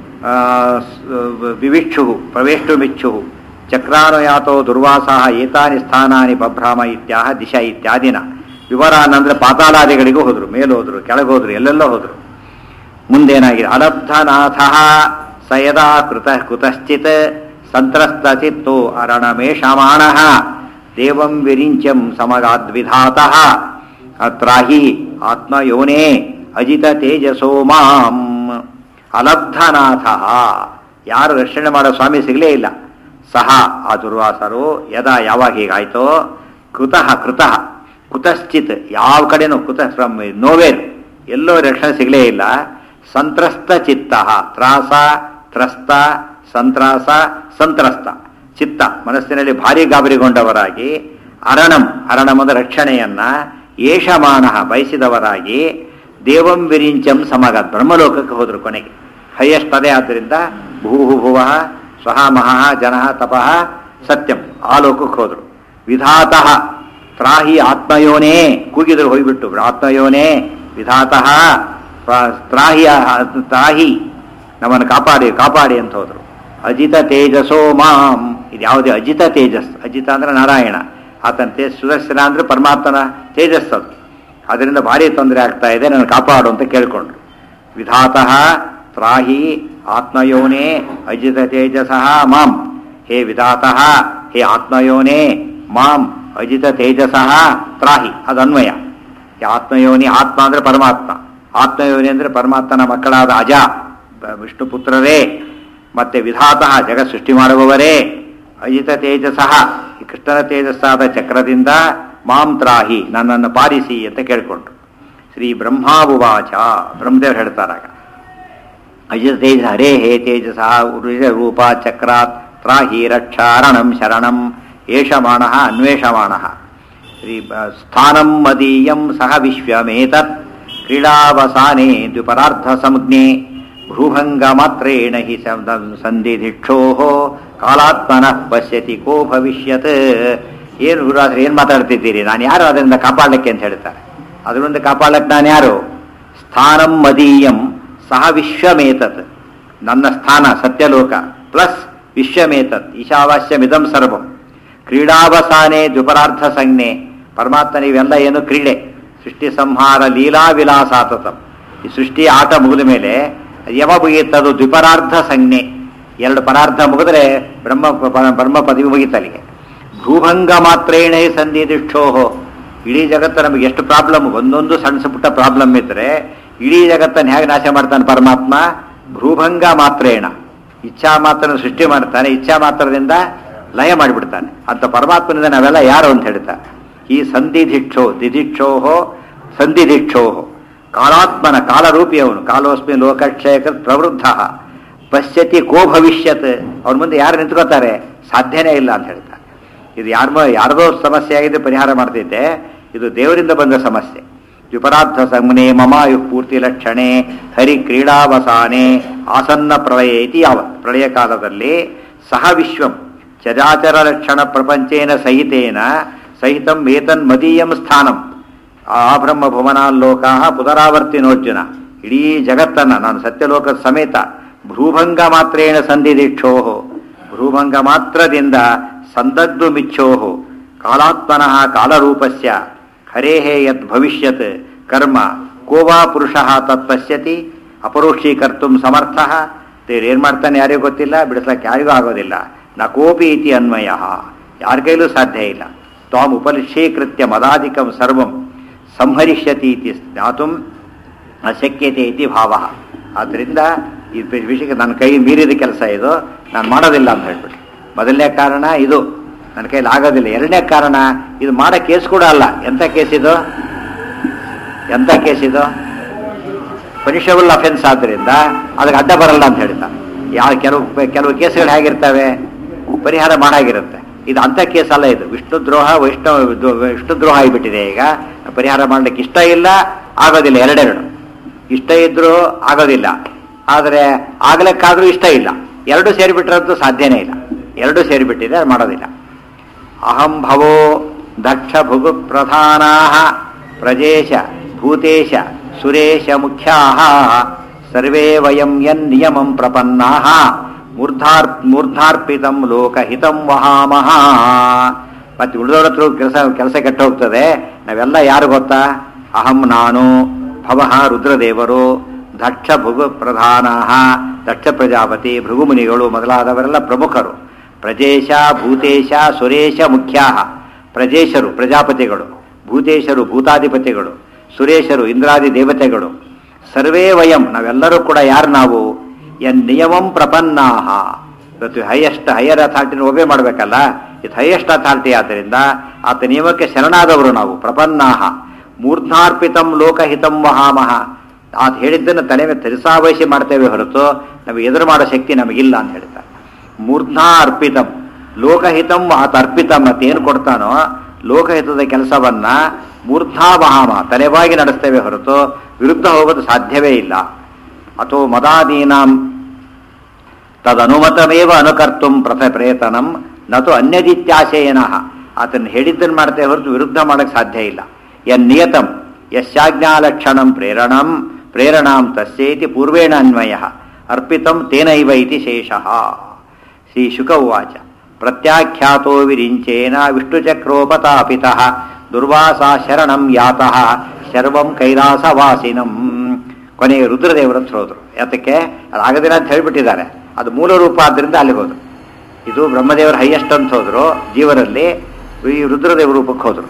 Speaker 1: ವಿವಿಕ್ಷು ಪ್ರವೇಷ್ಟುಮಿಚ್ಚು ಚಕ್ರಾನುಯಾತೋ ದುರ್ವಾಸಃ ಏತಾನಿ ಸ್ಥಾನಾನಿ ಬಭ್ರಾಮ ಇತ್ಯಾಹ ದಿಶಾ ಇತ್ಯಾದಿನ. ವಿವರಾನ್ ಅಂದ್ರೆ ಪಾತಾಳಾದಿಗಳಿಗೂ ಹೋದ್ರು, ಮೇಲೋದ್ರು, ಕೆಳಗೋದ್ರು, ಎಲ್ಲೆಲ್ಲೋ ಹೋದ್ರು. ಮುಂದೇನಾಗಿದೆ? ಅಲಬ್ಧನಾಥ ಸ ಯದಾ ಕುತಶ್ಚಿತ್ ಸಂತ್ರಸ್ತಚಿತ್ತೋ ಅರಣಮೇಷಮಾಣಃ ದೇವಂ ವಿರಿಂಚಂ ಸಮಗಾದ್ವಿಧಾತಃ ತ್ರಾಹಿ ಆತ್ಮಯೋನೇ ಅಜಿತ ತೇಜಸೋ ಮಾಂ. ಅಲಬ್ಧನಾಥ ಯಾರು ರಕ್ಷಣೆ ಮಾಡೋ ಸ್ವಾಮಿ ಸಿಗಲೇ ಇಲ್ಲ. ಸಹ ಆ ದುರ್ವಾಸರು ಯದಾ ಯಾವಾಗ ಹೀಗಾಯ್ತೋ ಕೃತಃ ಕುತಶ್ಚಿತ್ ಯಾವ ಕಡೆನೂ ಫ್ರಮ್ ನೋವೇರ್ ಎಲ್ಲೋ ರಕ್ಷಣೆ ಸಿಗಲೇ ಇಲ್ಲ. ಸಂತ್ರಸ್ತ ಚಿತ್ತ ತ್ರಾಸ ತ್ರಸ್ತ ಸಂತ್ರಾಸ ಸಂತ್ರಸ್ತ ಚಿತ್ತ ಮನಸ್ಸಿನಲ್ಲಿ ಭಾರಿ ಗಾಬರಿಗೊಂಡವರಾಗಿ ಅರಣಂ ಅಂದ್ರೆ ರಕ್ಷಣೆಯನ್ನ ಏಷಮಾನ ಬಯಸಿದವರಾಗಿ ದೇವಂ ವಿರಿಂಚಂ ಸಮಗಾತ್ ಬ್ರಹ್ಮಲೋಕಕ್ಕೆ ಹೋದ್ರು. ಕೊನೆಗೆ ಹೈಯೆಸ್ಟ್ ಅದೇ. ಆದ್ದರಿಂದ ಭೂಹು ಭುವಃ ಸ್ವಹ ಮಹಃ ಜನಃ ತಪಃ ಸತ್ಯಂ ಆ ಲೋಕಕ್ಕೆ ಹೋದ್ರು. ವಿಧಾತಃ ತ್ರಾಹಿ ಆತ್ಮಯೋನೇ ಕೂಗಿದ್ರು ಹೋಗ್ಬಿಟ್ಟು ಆತ್ಮಯೋನೇ ವಿಧಾತಃ ತ್ರಾಹಿ ನಮ್ಮನ್ನು ಕಾಪಾಡಿ ಅಂತ ಹೋದ್ರು. ಅಜಿತ ತೇಜಸೋ ಮಾಂ. ಇದು ಯಾವುದೇ ಅಜಿತ ತೇಜಸ್. ಅಜಿತ ಅಂದ್ರೆ ನಾರಾಯಣ, ಆತನ ಸುದರ್ಶನ ಅಂದ್ರೆ ಪರಮಾತ್ಮನ ತೇಜಸ್ಸದು. ಅದರಿಂದ ಭಾರಿ ತೊಂದರೆ ಆಗ್ತಾ ಇದೆ, ನನ್ನ ಕಾಪಾಡು ಅಂತ ಕೇಳ್ಕೊಂಡ್ರು. ವಿಧಾತಃ ತ್ರಾಹಿ ಆತ್ಮಯೋನೇ ಅಜಿತ ತೇಜಸಃ ಮಾಂ. ಹೇ ವಿಧಾತಃ, ಹೇ ಆತ್ಮಯೋನೇ ಮಾಂ ಅಜಿತ ತೇಜಸಃ ತ್ರಾಹಿ. ಅದು ಅನ್ವಯ. ಆತ್ಮಯೋನಿ, ಆತ್ಮ ಅಂದ್ರೆ ಪರಮಾತ್ಮ, ಆತ್ಮಯೋನಿ ಅಂದ್ರೆ ಪರಮಾತ್ಮನ ಮಕ್ಕಳಾದ ಅಜ ವಿಷ್ಣು ಪುತ್ರರೇ, ಮತ್ತೆ ವಿಧಾತಃ ಜಗತ್ ಸೃಷ್ಟಿ ಮಾಡುವವರೇ, ಅಜಿತ ತೇಜಸಃ ಕೃಷ್ಣನ ತೇಜಸ್ಸಾದ ಚಕ್ರದಿಂದ ಮಾಂ ತ್ರಾಹಿ, ನನ್ನನ್ನು ಪಾಲಿಸಿ ಅಂತ ಕೇಳ್ಕೊಂಡ್ರು. ಶ್ರೀ ಬ್ರಹ್ಮಾವುವಾಚ, ಬ್ರಹ್ಮದೇವರು ಹೇಳ್ತಾರಾಗ, ಅಜ ತೇಜ ಹರೇ ಹೇ ತೇಜಸ ರೂಪ ಚಕ್ರಾತ್ ತ್ರಾಹಿ ರಕ್ಷಾರಣಂ ಶರಣಂ ಏಷಮಾಣಃ ಅನ್ವೇಷಮಾಣಃ. ಶ್ರೀ ಸ್ಥಾನಂ ಮದೀಯಂ ಸಹ ವಿಶ್ವಮೇತತ್ ಕ್ರೀಡಾವಸಾನೆ ದ್ವಿಪರಾರ್ಧ ಸಂಜ್ಞೆ ಭ್ರೂಭಂಗ ಮಾತ್ರೇಣ ಹಿ ಸಂಧಿಧಿಕ್ಷೋ ಕಾಲಾತ್ಮನಃ ಪಶ್ಯತಿ ಕೋ ಭವಿಷ್ಯತ್. ಏನು ಗುರುರಾತ್ರಿ ಏನು ಮಾತಾಡ್ತಿದ್ದೀರಿ, ನಾನು ಯಾರು ಅದರಿಂದ ಕಾಪಾಡಲಿಕ್ಕೆ ಅಂತ ಹೇಳ್ತಾರೆ. ಅದರಿಂದ ಕಾಪಾಡಲಿಕ್ಕೆ ನಾನು ಯಾರು? ಸ್ಥಾನಂ ಮದೀಯಂ ಸಹ ವಿಶ್ವಮೇತತ್, ನನ್ನ ಸ್ಥಾನ ಸತ್ಯಲೋಕ ಪ್ಲಸ್ ವಿಶ್ವಮೇತತ್ ಈಶಾವಾಸ್ಯಮಿದಂ ಸರ್ವಂ. ಕ್ರೀಡಾವಸಾನೆ ದ್ವಿಪರಾರ್ಧ ಸಂಜ್ಞೆ, ಪರಮಾತ್ಮ ನೀವೆಲ್ಲ ಏನು ಕ್ರೀಡೆ, ಸೃಷ್ಟಿ ಸಂಹಾರ ಲೀಲಾ ವಿಲಾಸಾತತಂ. ಈ ಸೃಷ್ಟಿ ಆಟ ಮುಗಿದ ಮೇಲೆ ಯಾವ ಮುಗಿಯುತ್ತದು? ದ್ವಿಪರಾರ್ಧ ಸಂಜ್ಞೆ, ಎರಡು ಪರಾರ್ಧ ಮುಗಿದ್ರೆ ಬ್ರಹ್ಮ ಪದವಿ ಮುಗಿತಲ್ಲಿಗೆ. ಭೂಭಂಗ ಮಾತ್ರೇಣ ಸಂಧಿದಿಕ್ಷೋಹೋ, ಇಡೀ ಜಗತ್ತು ನಮಗೆ ಎಷ್ಟು ಪ್ರಾಬ್ಲಮ್, ಒಂದೊಂದು ಸಣ್ಣ ಪುಟ್ಟ ಪ್ರಾಬ್ಲಮ್ ಇದ್ರೆ ಇಡೀ ಜಗತ್ತನ್ನು ಹೇಗೆ ನಾಶ ಮಾಡ್ತಾನೆ ಪರಮಾತ್ಮ? ಭೂಭಂಗ ಮಾತ್ರೇಣ, ಇಚ್ಛಾ ಮಾತ್ರ ಸೃಷ್ಟಿ ಮಾಡ್ತಾನೆ, ಇಚ್ಛಾ ಮಾತ್ರದಿಂದ ಲಯ ಮಾಡಿಬಿಡ್ತಾನೆ. ಅಂತ ಪರಮಾತ್ಮನಿಂದ ನಾವೆಲ್ಲ ಯಾರು ಅಂತ ಹೇಳ್ತಾರೆ. ಈ ದಿಧಿಕ್ಷೋಹೋ ಸಂಧಿದಿಕ್ಷೋಹೋ, ಕಾಲಾತ್ಮನ ಕಾಲರೂಪಿ ಅವನು. ಕಾಲೋಸ್ಮಿ ಲೋಕಕ್ಷಯಕೃತ್ ಪ್ರವೃದ್ಧ ಪಶ್ಯತಿ ಕೋ ಭವಿಷ್ಯತ್. ಅವ್ರ ಮುಂದೆ ಯಾರು ನಿಂತ್ಕೋತಾರೆ? ಸಾಧ್ಯನೇ ಇಲ್ಲ ಅಂತ ಹೇಳ್ತಾರೆ. ಇದು ಯಾರದೋ ಸಮಸ್ಯೆ ಆಗಿದೆ, ಪರಿಹಾರ ಮಾಡ್ತಿದ್ದೆ, ಇದು ದೇವರಿಂದ ಬಂದ ಸಮಸ್ಯೆ. ದ್ವಿಪರಾರ್ಧ ಸಂಜ್ಞೆ ಮಮಾಯು ಪೂರ್ತಿ ಲಕ್ಷಣೆ ಹರಿ ಕ್ರೀಡಾವಸಾನೆ ಆಸನ್ನ ಪ್ರಳಯ ಇತಿ ಯಾವತ್. ಪ್ರಳಯ ಕಾಲದಲ್ಲಿ ಸಹ ವಿಶ್ವಂ ಚರಾಚರ ಲಕ್ಷಣ ಪ್ರಪಂಚೇನ ಸಹಿತಂ ಏತನ್ ಮದೀಯಂ ಸ್ಥಾನಂ ಆ ಬ್ರಹ್ಮ ಭುವನಾಲ್ಲೋಕ ಪುನರಾವರ್ತಿನೋರ್ಜುನ. ಇಡೀ ಜಗತ್ತನ್ನು ನಾನು ಸತ್ಯಲೋಕದ ಸಮೇತ ಭ್ರೂಭಂಗ ಮಾತ್ರೇಣ ಸಂಧಿದಿಕ್ಷೋಹೋ, ಭ್ರೂಭಂಗ ಮಾತ್ರದಿಂದ ಸಂದಗ್ಧು ಮಿಚ್ಛೋಹೋ ಕಾಲಾತ್ಮನಃ ಕಾಲರೂಪಸ್ಯ ಹರೇಹೇ ಯದ್ ಭವಿಷ್ಯತ್ ಕರ್ಮ ಕೋವಾ ಪುರುಷಃ ತತ್ ಪಶ್ಯತಿ ಅಪರೋಕ್ಷೀಕರ್ತು ಸಮರ್ಥ. ದೇವ್ರು ಏನು ಮಾಡ್ತಾನೆ ಯಾರಿಗೂ ಗೊತ್ತಿಲ್ಲ, ಬಿಡಿಸ್ಲಕ್ಕೆ ಯಾರಿಗೂ ಆಗೋದಿಲ್ಲ. ನ ಕೋಪಿ ಇತಿ ಅನ್ವಯ, ಯಾರ ಕೈಲೂ ಸಾಧ್ಯ ಇಲ್ಲ. ತ್ವಾಂ ಉಪಲಿಶ್ಯೀಕೃತ್ಯ ಮದಾಧಿಕಂ ಸರ್ವಂ ಸಂಹರಿಷ್ಯತಿ ಇತಿ ಜ್ಞಾತುಂ ಅಶಕ್ಯತೆ ಇತಿ ಭಾವ. ಆದ್ದರಿಂದ ಈ ವಿಷಯಕ್ಕೆ ನನ್ನ ಕೈ ಮೀರಿದ ಕೆಲಸ ಇದು, ನಾನು ಮಾಡೋದಿಲ್ಲ ಅಂತ ಹೇಳ್ಬಿಟ್ಟು. ಮೊದಲನೇ ಕಾರಣ ಇದು, ನನ್ನ ಕೈಲಿ ಆಗೋದಿಲ್ಲ. ಎರಡನೇ ಕಾರಣ, ಇದು ಮಾಡೋ ಕೇಸ್ ಕೂಡ ಅಲ್ಲ. ಎಂಥ ಕೇಸಿದು? ಪನಿಷಬಲ್ ಅಫೆನ್ಸ್ ಆದ್ದರಿಂದ ಅದಕ್ಕೆ ಅಡ್ಡ ಬರಲ್ಲ ಅಂತ ಹೇಳ್ತಾರೆ. ಕೆಲವು ಕೇಸುಗಳು ಹೇಗಿರ್ತವೆ, ಪರಿಹಾರ ಮಾಡಾಗಿರುತ್ತೆ. ಇದು ಅಂಥ ಕೇಸ್ ಅಲ್ಲ. ಇದು ವಿಷ್ಣು ದ್ರೋಹ ಆಗಿಬಿಟ್ಟಿದೆ. ಈಗ ಪರಿಹಾರ ಮಾಡಲಿಕ್ಕೆ ಇಷ್ಟ ಇಲ್ಲ, ಆಗೋದಿಲ್ಲ. ಎರಡೆರಡು ಇಷ್ಟ ಇದ್ರೂ ಆಗೋದಿಲ್ಲ, ಆದರೆ ಆಗ್ಲಿಕ್ಕಾದ್ರೂ ಇಷ್ಟ ಇಲ್ಲ. ಎರಡು ಸೇರಿಬಿಟ್ರಂತೂ ಸಾಧ್ಯನೇ ಇಲ್ಲ. ಎರಡು ಸೇರಿಬಿಟ್ಟಿದೆ, ಅದು ಮಾಡೋದಿಲ್ಲ. ಅಹಂ ಭವೋ ದಕ್ಷ ಭುಗು ಪ್ರಧಾನಾ ಪ್ರಜೇಶ ಭೂತೇಶ ಸುರೇಶ ಮುಖ್ಯಾ ಸರ್ವೇ ವಯಂ ಯನ್ನಿಯಮಂ ಪ್ರಪನ್ನಾ ಮೂರ್ಧಾರ್ಪಿತಂ ಲೋಕಹಿತಂ ವಹಾಮಹ. ಮತ್ತೆ ಉಳಿದವ್ರ ಹತ್ರ ಕೆಲಸ ಕೆಟ್ಟ ಹೋಗ್ತದೆ. ನಾವೆಲ್ಲ ಯಾರು ಗೊತ್ತಾ? ಅಹಂ ನಾನು, ಭವಃ ರುದ್ರದೇವರು, ದಕ್ಷ ಭೃಗು ಪ್ರಧಾನ ದಕ್ಷ ಪ್ರಜಾಪತಿ, ಭೃಗುಮುನಿಗಳು ಮೊದಲಾದವರೆಲ್ಲ ಪ್ರಮುಖರು. ಪ್ರಜೇಶ ಭೂತೇಶ ಸುರೇಶ ಮುಖ್ಯಾ, ಪ್ರಜೇಶರು ಪ್ರಜಾಪತಿಗಳು, ಭೂತೇಶರು ಭೂತಾಧಿಪತಿಗಳು, ಸುರೇಶರು ಇಂದ್ರಾದಿ ದೇವತೆಗಳು. ಸರ್ವೇ ವಯಂ ನಾವೆಲ್ಲರೂ ಕೂಡ ಯಾರು? ನಾವು ಎನ್ ನಿಯಮಂ ಪ್ರಪನ್ನಾಹ. ಇವತ್ತು ಹೈಯರ್ ಅಥಾರಿಟಿನ ಒಬ್ಬೇ ಮಾಡಬೇಕಲ್ಲ, ಇದು ಹೈಯೆಸ್ಟ್ ಅಥಾರಿಟಿ. ಆದ್ದರಿಂದ ಆತ ನಿಯಮಕ್ಕೆ ಶರಣಾದವರು ನಾವು. ಪ್ರಪನ್ನಾಹ ಮೂರ್ಧಾರ್ಪಿತಂ ಲೋಕಹಿತಂ ವಹಾಮಹ. ಆತ ಹೇಳಿದ್ದನ್ನು ತಲೆ ಮೇಲೆ ತರಿಸಾವಹಿಸಿ ಮಾಡ್ತೇವೆ ಹೊರತು ನಮಗೆ ಎದುರು ಮಾಡೋ ಶಕ್ತಿ ನಮಗಿಲ್ಲ ಅಂತ ಹೇಳ್ತಾರೆ. ಮೂರ್ಧಾ ಅರ್ಪಿತಂ ಲೋಕಹಿತಂ ಆತ ಅರ್ಪಿತಂ ಅಂತ ಏನು ಕೊಡ್ತಾನೋ ಲೋಕಹಿತದ ಕೆಲಸವನ್ನ ಮೂರ್ಧಾ ವಹಾಮ ತಲೆವಾಗಿ ನಡೆಸ್ತೇವೆ ಹೊರತು ವಿರುದ್ಧ ಹೋಗೋದು ಸಾಧ್ಯವೇ ಇಲ್ಲ. ಅಥೋ ಮದಾದೀನಾಂ ತದನುಮತಮೇವ ಅನುಕರ್ತುಂ ಪ್ರಯತನಂ ನತು ಅನ್ಯದಿತ್ಯಾಶಯನಃ. ಆತನ್ನು ಹೇಳಿದ್ದನ್ನು ಮಾಡ್ತೇವೆ ಹೊರತು ವಿರುದ್ಧ ಮಾಡಕ್ಕೆ ಸಾಧ್ಯ ಇಲ್ಲ. ಯನ್ನಿಯತಂ ಯಸ್ಯಾಜ್ಞಾಲಕ್ಷಣಂ ಪ್ರೇರಣಾಂ ತಸ್ಯೇತಿ ಪೂರ್ವೇಣ ಅನ್ವಯ ಅರ್ಪಿತಂ ತೇನೈವ ಇತಿ ಶೇಷಃ. ಶ್ರೀ ಶುಕ ಉವಾಚ ಪ್ರತ್ಯಾಖ್ಯಾತೋ ವಿರಿಂಚೇನ ವಿಷ್ಣುಚಕ್ರೋಪತಾಪಿತಃ ದುರ್ವಾಸಾ ಶರಣಂ ಯಾತಃ ಶರ್ವಂ ಕೈಲಾಸವಾಸಿನಂ. ಕೊನೆಗೆ ರುದ್ರದೇವರ ಹತ್ರ ಹೋದ್ರು. ಯಾತಕ್ಕೆ? ಅದಾಗದಿಲ್ಲ ಅಂತ ಹೇಳಿಬಿಟ್ಟಿದ್ದಾರೆ. ಅದು ಮೂಲ ರೂಪ ಆದ್ದರಿಂದ ಅಲ್ಲಿ ಹೋದ್ರು. ಇದು ಬ್ರಹ್ಮದೇವರ ಹೈಯೆಸ್ಟ್ ಅಂತ ಹೋದ್ರು ಜೀವರಲ್ಲಿ, ಈ ರುದ್ರದೇವರ ರೂಪಕ್ಕೆ ಹೋದ್ರು.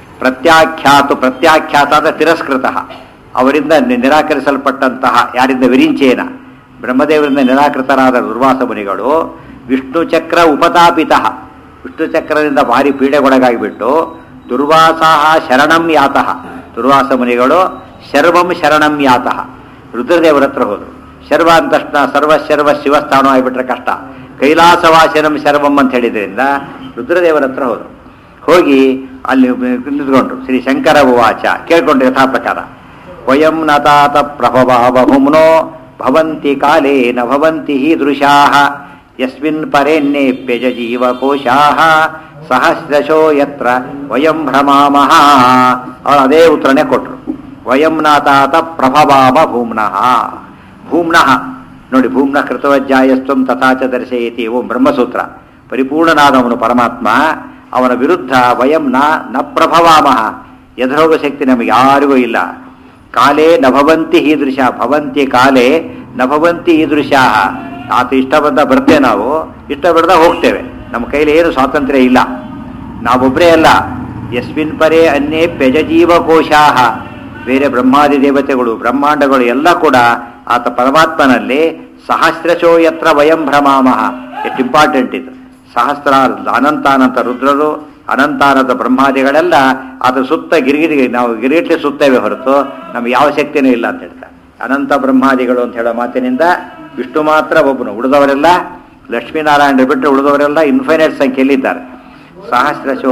Speaker 1: ಪ್ರತ್ಯಾಖ್ಯಾತ ಅಂದರೆ ತಿರಸ್ಕೃತ, ಅವರಿಂದ ನಿರಾಕರಿಸಲ್ಪಟ್ಟಂತಹ ಯಾರಿಂದ? ವಿರಿಂಚೇನ ಬ್ರಹ್ಮದೇವರಿಂದ ನಿರಾಕೃತರಾದ ದುರ್ವಾಸ ಮುನಿಗಳು ವಿಷ್ಣು ಚಕ್ರ ಉಪತಾಪಿತ ವಿಷ್ಣು ಚಕ್ರದಿಂದ ಭಾರಿ ಪೀಡೆಗೊಳಗಾಗಿಬಿಟ್ಟು ದುರ್ವಾಸಾಹ ಶರಣಂ ಯಾತಃ, ದುರ್ವಾಸ ಮುನಿಗಳು ಶರ್ವಂ ಶರಣಂ ಯಾತಃ, ರುದ್ರದೇವರ ಹತ್ರ ಹೋದರು. ಶರ್ವ ಅಂದ ತಕ್ಷಣ ಸರ್ವಶರ್ವ ಶಿವಸ್ಥಾನ ಆಗಿಬಿಟ್ರೆ ಕಷ್ಟ. ಕೈಲಾಸವಾಸನಂ ಶರ್ವಂ ಅಂತ ಹೇಳಿದ್ರಿಂದ ರುದ್ರದೇವರ ಹತ್ರ ಹೋದರು. ಹೋಗಿ ಅಲ್ಲಿ ನಿಂತ್ಕೊಂಡ್ರು. ಶ್ರೀ ಶಂಕರ ಉವಾಚ ಕೇಳ್ಕೊಂಡ್ರು ಯಥಾ ಪ್ರಕಾರ. ವಯಂ ನತಾತ ಪ್ರಭವಾಬಹುಮ್ನೋ ಭವಂತಿ ಕಾಲೇ ನ ಭವಂತಿ ಹೀದೃಶಾಃ ಯಸ್ಮಿನ್ ಪರೇಣ್ಯೇಪ್ಯಜ ಜೀವಕೋಶಾಃ ಸಹಸ್ರಶೋ ಯತ್ರ ವಯಂ ಭ್ರಮಾಮಃ. ಅವನು ಅದೇ ಉತ್ತರನೇ ಕೊಟ್ಟರು. ವಯಂ ನಾತಾತ ಪ್ರಭವಾಮ ಭೂಮ್ನಃ. ಭೂಮ್ನಃ ನೋಡಿ, ಭೂಮ್ನ ಕೃತವಜ್ಜಾಯಸ್ತ್ವಂ ತಥಾಚ ದರ್ಶಯತಿ ಓಂ ಬ್ರಹ್ಮಸೂತ್ರ. ಪರಿಪೂರ್ಣನಾದವನು ಪರಮಾತ್ಮ, ಅವನ ವಿರುದ್ಧ ವಯಂ ನ ಪ್ರಭವಾಮಃ, ಎದುರೋಗ ಶಕ್ತಿ ನಮಗೆ ಯಾರಿಗೂ ಇಲ್ಲ. ಕಾಲೇ ನಭವಂತಿ ಈದೃಶ, ಭವಂತಿ ಕಾಲೇ ನಭವಂತಿ ಈದೃಶ. ಆತ ಇಷ್ಟ ಬಂದ ಬರ್ತೇವೆ, ನಾವು ಇಷ್ಟ ಬಿಡ್ದ ಹೋಗ್ತೇವೆ. ನಮ್ಮ ಕೈಲಿ ಏನು ಸ್ವಾತಂತ್ರ್ಯ ಇಲ್ಲ. ನಾವೊಬ್ಬರೇ ಅಲ್ಲ, ಯಸ್ಮಿನ್ ಪರೇ ಅನ್ಯೇ ಪ್ಯಜಜೀವಕೋಶಾಹ, ಬೇರೆ ಬ್ರಹ್ಮಾದಿ ದೇವತೆಗಳು ಬ್ರಹ್ಮಾಂಡಗಳು ಎಲ್ಲ ಕೂಡ ಆತ ಪರಮಾತ್ಮನಲ್ಲಿ ಸಹಸ್ರಶೋ ಯತ್ರ ವಯಂ ಭ್ರಮಾಮಃ. ಎಷ್ಟು ಇಂಪಾರ್ಟೆಂಟ್ ಇದು. ಸಹಸ್ರ ಅನಂತಾನಂತ ರುದ್ರರು, ಅನಂತಾನಂತ ಬ್ರಹ್ಮಾದಿಗಳೆಲ್ಲ ಅದ್ರ ಸುತ್ತ ನಾವು ಗಿರಿಗಿಟ್ಲಿ ಸುತ್ತೇವೆ ಹೊರತು ನಮ್ಗೆ ಯಾವ ಶಕ್ತಿನೂ ಇಲ್ಲ ಅಂತ ಹೇಳ್ತಾರೆ. ಅನಂತ ಬ್ರಹ್ಮಾದಿಗಳು ಅಂತ ಹೇಳೋ ಮಾತಿನಿಂದ ವಿಷ್ಣು ಮಾತ್ರ ಒಬ್ಬನು, ಉಳಿದವರೆಲ್ಲ ಲಕ್ಷ್ಮೀನಾರಾಯಣ ಬಿಟ್ಟರೆ ಉಳಿದವರೆಲ್ಲ ಇನ್ಫೈನೈಟ್ ಸಂಖ್ಯೆಯಲ್ಲಿದ್ದಾರೆ. ಸಹಸ್ರಶೋ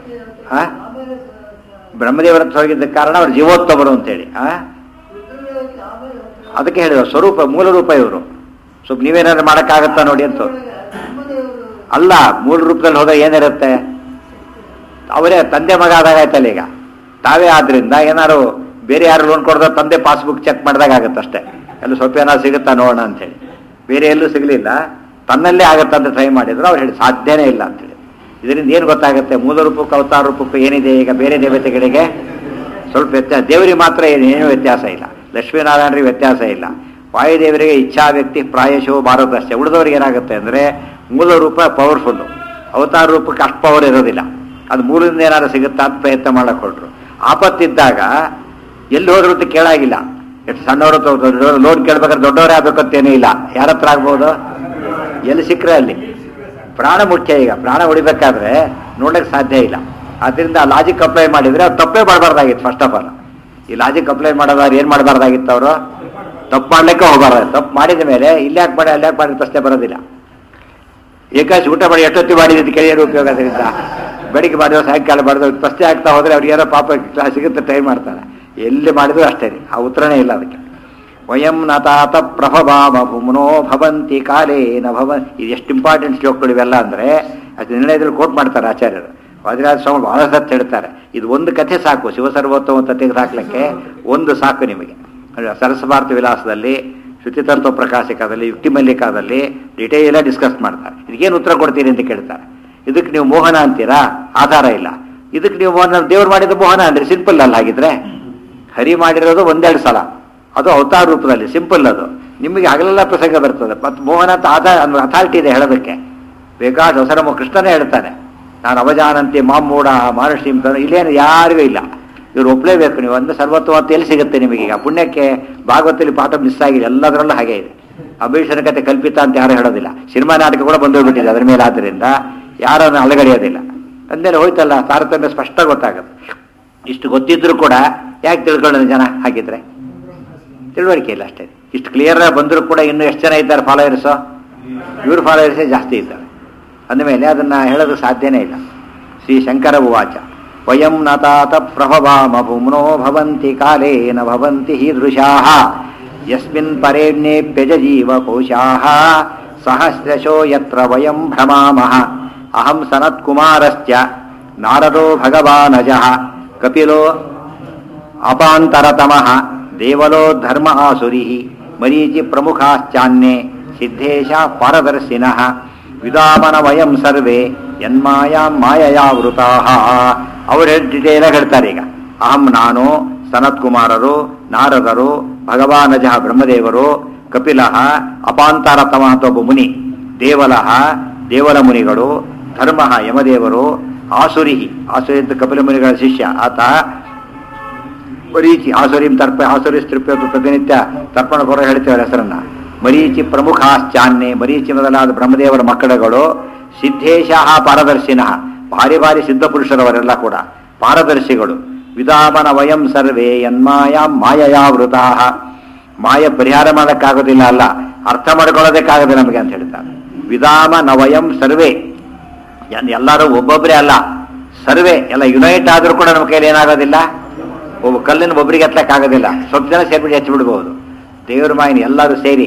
Speaker 1: ಬ್ರಹ್ಮದೇವರ ಹತ್ರ ಹೋಗಿದ್ದ ಕಾರಣ ಅವ್ರು ಜೀವೋತ್ತಮರು ಅಂತೇಳಿ ಅದಕ್ಕೆ ಹೇಳಿದ್ರು. ಸ್ವರೂಪ ಮೂಲ ರೂಪ ಇವರು. ಸ್ವಲ್ಪ ನೀವೇನಾದ್ರು ಮಾಡೋಕ್ಕಾಗತ್ತಾ ನೋಡಿ ಅಂತ ಅಲ್ಲ, ಮೂಲ ರೂಪದಲ್ಲಿ ಹೋದಾಗ ಏನಿರುತ್ತೆ, ಅವರೇ ತಂದೆ ಮಗ ಆದಾಗಾಯ್ತಲ್ಲ. ಈಗ ತಾವೇ ಆದ್ರಿಂದ ಏನಾರು ಬೇರೆ ಯಾರು ಲೋನ್ ಕೊಡೋದ ತಂದೆ ಪಾಸ್ಬುಕ್ ಚೆಕ್ ಮಾಡಿದಾಗ ಆಗುತ್ತಷ್ಟೇ. ಎಲ್ಲೂ ಸ್ವಲ್ಪ ಏನಾದ್ರು ಸಿಗುತ್ತಾ ನೋಡೋಣ ಅಂತೇಳಿ. ಬೇರೆ ಎಲ್ಲೂ ಸಿಗಲಿಲ್ಲ, ತನ್ನಲ್ಲೇ ಆಗುತ್ತಂತ ಟ್ರೈ ಮಾಡಿದ್ರು. ಅವ್ರು ಹೇಳಿ ಸಾಧ್ಯನೇ ಇಲ್ಲ ಅಂತೇಳಿ. ಇದರಿಂದ ಏನು ಗೊತ್ತಾಗುತ್ತೆ, ಮೂಲ ರೂಪಕ್ಕೂ ಅವತಾರ ರೂಪಕ್ಕೂ ಏನಿದೆ. ಈಗ ಬೇರೆ ದೇವತೆಗಳಿಗೆ ಸ್ವಲ್ಪ ವ್ಯತ್ಯಾಸ, ದೇವರಿಗೆ ಮಾತ್ರ ಏನೂ ವ್ಯತ್ಯಾಸ ಇಲ್ಲ, ಲಕ್ಷ್ಮೀನಾರಾಯಣರಿಗೆ ವ್ಯತ್ಯಾಸ ಇಲ್ಲ. ವಾಯುದೇವರಿಗೆ ಇಚ್ಛಾ ವ್ಯಕ್ತಿ ಪ್ರಾಯಶೋ ಭಾರತಷ್ಟೇ. ಉಳಿದವ್ರಿಗೆ ಏನಾಗುತ್ತೆ ಅಂದರೆ ಮೂಲ ರೂಪ ಪವರ್ಫುಲ್ಲು, ಅವತಾರ ರೂಪಕ್ಕೆ ಅಷ್ಟು ಪವರ್ ಇರೋದಿಲ್ಲ. ಅದು ಮೂಲದಿಂದ ಏನಾದ್ರು ಸಿಗುತ್ತಾ ಅಂತ ಪ್ರಯತ್ನ ಮಾಡಕ್ಕೆ ಹೊರಟ್ರು. ಆಪತ್ತಿದ್ದಾಗ ಎಲ್ಲಿ ಹೋದ್ರು ಅಂತ ಕೇಳಾಗಿಲ್ಲ. ಎಷ್ಟು ಸಣ್ಣವರು ಲೋನ್ ಕೇಳ್ಬೇಕಾದ್ರೆ ದೊಡ್ಡವರೇ ಆಗ್ಬೇಕಂತೇನೂ ಇಲ್ಲ. ಯಾರ ಹತ್ರ ಆಗ್ಬೋದು, ಎಲ್ಲಿ ಸಿಕ್ಕರೆ ಅಲ್ಲಿ. ಪ್ರಾಣ ಮುಖ್ಯ. ಈಗ ಪ್ರಾಣ ಹೊಡಿಬೇಕಾದ್ರೆ ನೋಡಕ್ಕೆ ಸಾಧ್ಯ ಇಲ್ಲ. ಆದ್ದರಿಂದ ಆ ಲಾಜಿಕ್ ಅಪ್ಲೈ ಮಾಡಿದರೆ ಅವ್ರು ತಪ್ಪೇ ಮಾಡಬಾರ್ದಾಗಿತ್ತು. ಫಸ್ಟ್ ಆಫ್ ಆಲ್ ಈ ಲಾಜಿಕ್ ಅಪ್ಲೈ ಮಾಡೋದಾದ್ರೆ ಏನು ಮಾಡಬಾರ್ದಾಗಿತ್ತು, ಅವರು ತಪ್ಪು ಮಾಡ್ಲಿಕ್ಕೆ ಹೋಗಬಾರ್ದು. ತಪ್ಪು ಮಾಡಿದ ಮೇಲೆ ಇಲ್ಯಾಕೆ ಮಾಡಿ ಅಲ್ಯಾಕೆ ಮಾಡಿದ ಪ್ರಶ್ನೆ ಬರೋದಿಲ್ಲ. ಏಕಾಶಿ ಊಟ ಮಾಡಿ ಎಷ್ಟೊತ್ತಿ ಮಾಡಿದ್ದು ಕೇಳಿಯರು ಉಪಯೋಗ. ಅದರಿಂದ ಬೆಳಿಗ್ಗೆ ಮಾಡಿದ್ರೆ ಸಾಯಂಕಾಲ ಮಾಡಿದ್ರೆ ಪ್ರಶ್ನೆ ಆಗ್ತಾ ಹೋದರೆ ಅವ್ರಿಗೆ ಏನೋ ಪಾಪ ಕ್ಲಾಸ್ ಸಿಗುತ್ತೆ ಟ್ರೈ ಮಾಡ್ತಾರೆ. ಎಲ್ಲಿ ಮಾಡಿದ್ರು ಅಷ್ಟೇ, ಆ ಉತ್ತರನೇ ಇಲ್ಲ ಅದಕ್ಕೆ. ವಯಂ ನತಾತ ಪ್ರಭವಾಮ ಭುಮ್ನೋ ಭವಂತಿ ಕಾಲೇ ನ ಭವನ್. ಇದು ಎಷ್ಟು ಇಂಪಾರ್ಟೆಂಟ್ ಶ್ಲೋಕಗಳು ಇವೆಲ್ಲ ಅಂದರೆ ಅದು ನಿರ್ಣಯದಲ್ಲಿ ಕೋಟ್ ಮಾಡ್ತಾರೆ ಆಚಾರ್ಯರು. ವಾದಿರಾಜ ಸ್ವಾಮಿ ಬಹಳ ಸತ್ತು ಹೇಳ್ತಾರೆ. ಇದು ಒಂದು ಕಥೆ ಸಾಕು, ಶಿವಸರ್ವೋತ್ತಮ ತೆಗೆದು ಹಾಕ್ಲಿಕ್ಕೆ ಒಂದು ಸಾಕು ನಿಮಗೆ. ಸರಸಭಾರತ ವಿಲಾಸದಲ್ಲಿ, ಶ್ರುತಿತತ್ವ ಪ್ರಕಾಶಕದಲ್ಲಿ, ಯುಕ್ತಿ ಮಲ್ಲಿಕಾದಲ್ಲಿ ಡಿಟೇಲಾಗಿ ಡಿಸ್ಕಸ್ ಮಾಡ್ತಾರೆ. ಇದಕ್ಕೇನು ಉತ್ತರ ಕೊಡ್ತೀರಿ ಅಂತ ಕೇಳ್ತಾರೆ. ಇದಕ್ಕೆ ನೀವು ಮೋಹನ ಅಂತೀರಾ, ಆಧಾರ ಇಲ್ಲ. ಇದಕ್ಕೆ ನೀವು ಮೋಹನ, ದೇವ್ರು ಮಾಡಿದ ಮೋಹನ ಅಂದರೆ ಸಿಂಪಲ್ ಅಲ್ಲ. ಹಾಗಿದ್ರೆ ಹರಿ ಮಾಡಿರೋದು ಒಂದೆರಡು ಸಲ, ಅದು ಅವತಾರ ರೂಪದಲ್ಲಿ ಸಿಂಪಲ್. ಅದು ನಿಮಗೆ ಹಗಲೆಲ್ಲ ಪ್ರಸಂಗ ಬರ್ತದೆ. ಮತ್ತು ಮೋಹನ ಅಂತ ಅಥಾರಿಟಿ ಇದೆ ಹೇಳೋದಕ್ಕೆ. ಬೇಕಾದ ಹೊಸರಮ್ಮ ಕೃಷ್ಣನೇ ಹೇಳ್ತಾನೆ, ನಾನು ಅವಜಾನಂತೆ ಮಾಮೂಢ ಮಾನುಷಿ ಇಲ್ಲೇನು ಯಾರಿಗೂ ಇಲ್ಲ. ಇವ್ರು ಒಪ್ಪಲೇಬೇಕು. ನೀವು ಒಂದು ಸರ್ವತ್ವತ್ತು ಎಲ್ಲಿ ಸಿಗುತ್ತೆ ನಿಮಗೀಗ. ಪುಣ್ಯಕ್ಕೆ ಭಾಗವತದಲ್ಲಿ ಪಾಠ ಮಿಸ್ ಆಗಿದೆ, ಎಲ್ಲದರಲ್ಲೂ ಹಾಗೆ ಇದೆ. ಅಂಬರೀಷನ ಕತೆ ಕಲ್ಪಿತ ಅಂತ ಯಾರು ಹೇಳೋದಿಲ್ಲ. ಸಿನಿಮಾ ನಾಟಕ ಕೂಡ ಬಂದೋಗ್ಬಿಟ್ಟಿದೆ ಅದರ ಮೇಲೆ. ಆದ್ದರಿಂದ ಯಾರನ್ನು ಅಲಗಡಿಯೋದಿಲ್ಲ. ಅಂದೇಲೆ ಹೋಯ್ತಲ್ಲ, ತಾರತಮ್ಯ ಸ್ಪಷ್ಟ ಗೊತ್ತಾಗುತ್ತೆ. ಇಷ್ಟು ಗೊತ್ತಿದ್ರು ಕೂಡ ಯಾಕೆ ತಿಳ್ಕೊಳ್ಳೋದು ಜನ? ಹಾಗಿದ್ರೆ ತಿಳುವಳಿಕೆ ಇಲ್ಲ ಅಷ್ಟೇ. ಇಷ್ಟು ಕ್ಲಿಯರ್ ಬಂದರೂ ಕೂಡ ಇನ್ನೂ ಎಷ್ಟು ಜನ ಇದ್ದಾರೆ ಫಾಲೋಯರ್ಸು? ಇವ್ರ ಫಾಲೋಯರ್ಸೇ ಜಾಸ್ತಿ ಇದ್ದಾರೆ. ಅಂದಮೇಲೆ ಅದನ್ನು ಹೇಳೋದು ಸಾಧ್ಯನೇ ಇಲ್ಲ. ಶ್ರೀ ಶಂಕರ ಉವಾಚ ವಯಂ ನತಾತ ಪ್ರಭವಾಮ ಭುಮ್ನೋ ಭವಂತಿ ಕಾಲೇ ನ ಭವಂತಿ ಹೀದೃಶಾಃ ಯಸ್ಮಿನ್ ಪರೇಣ್ಯೇಪ್ಯಜ ಜೀವಕೋಶಾಃ ಸಹಸ್ರಶೋ ಯತ್ರ ವಯಂ ಭ್ರಮಾಮಃ ಅಹಂ ಸನತ್ಕುಮಾರಶ್ಚ ನಾರದೋ ಭಗವಾನಜಃ ಕಪಿಲೋ ಅಪಾಂತರತಮಃ ದೇವಲೋ ಧರ್ಮ ಆಸುರಿಃ ಮರೀಚಿ ಪ್ರಮುಖಾಶ್ಚಾನ್ಯೇ ಸಿದ್ಧೇಶ ಪಾರದರ್ಶಿನಃ ವಿದಾಮನ ವಯಂ ಸರ್ವೇ ಯನ್ಮಾಯಾಂ ಮಾಯಯಾವೃತಾಃ. ಅವರು ಡಿಟೇಲಾಗಿ ಹೇಳ್ತಾರೆ. ಈಗ ಅಹಂ ನಾನು, ಸನತ್ಕುಮಾರರು, ನಾರದರು, ಭಗವಾನಜಃ ಬ್ರಹ್ಮದೇವರು, ಕಪಿಲಃ ಅಪಾಂತರತಮಃ ಅಂತ ಒಬ್ಬ ಮುನಿ, ದೇವಲಃ ದೇವಲ ಮುನಿಗಳು, ಧರ್ಮ ಯಮದೇವರು, ಆಸುರಿ ಆಸುರಿ ಅಂತ ಕಪಿಲ ಮುನಿಗಳ ಶಿಷ್ಯ ಆತ, ಮರೀಚಿ ಆಸುರಿಂ ತರ್ಪ ಆಸುರಿ ತೃಪ್ಯ ಪ್ರತಿನಿತ್ಯ ತರ್ಪಣ ಕೊರ ಹೇಳ್ತೇವೆ ಹೆಸರನ್ನ. ಮರೀಚಿ ಪ್ರಮುಖಾಶ್ಚಾನ್ಯೆ ಮರೀಚಿ ಮೊದಲಾದ ಬ್ರಹ್ಮದೇವರ ಮಕ್ಕಳುಗಳು, ಸಿದ್ಧೇಶಃ ಪಾರದರ್ಶಿನಃ, ಭಾರಿ ಭಾರಿ ಸಿದ್ಧ ಪುರುಷರವರೆಲ್ಲ ಕೂಡ ಪಾರದರ್ಶಿಗಳು. ವಿಧಾಮನ ವಯಂ ಸರ್ವೇ ಯನ್ಮಾಯಾಂ ಮಾಯಯಾವೃತಾ, ಮಾಯ ಪರಿಹಾರ ಮಾಡೋಕ್ಕಾಗೋದಿಲ್ಲ, ಅಲ್ಲ ಅರ್ಥ ಮಾಡ್ಕೊಳ್ಳೋದಕ್ಕಾಗೋದಿಲ್ಲ ನಮಗೆ ಅಂತ ಹೇಳ್ತಾರೆ. ವಿಧಾಮ ನವಯಂ ಸರ್ವೇ, ಎಲ್ಲರೂ ಒಬ್ಬೊಬ್ಬರೇ ಅಲ್ಲ, ಸರ್ವೇ ಎಲ್ಲ ಯುನೈಟ್ ಆದರೂ ಕೂಡ ನಮ್ಮ ಕೈಯಲ್ಲಿ ಏನಾಗೋದಿಲ್ಲ, ಒಬ್ಬ ಕಲ್ಲಿನ ಒಬ್ಬರಿಗೆ ಎತ್ತಕ್ಕಾಗೋದಿಲ್ಲ, ಸ್ವಲ್ಪ ಜನ ಸೇರ್ಬಿಟ್ಟು ಹೆಚ್ಚಿಬಿಡ್ಬೋದು. ದೇವ್ರ ಮಾಯಿನ ಎಲ್ಲರೂ ಸೇರಿ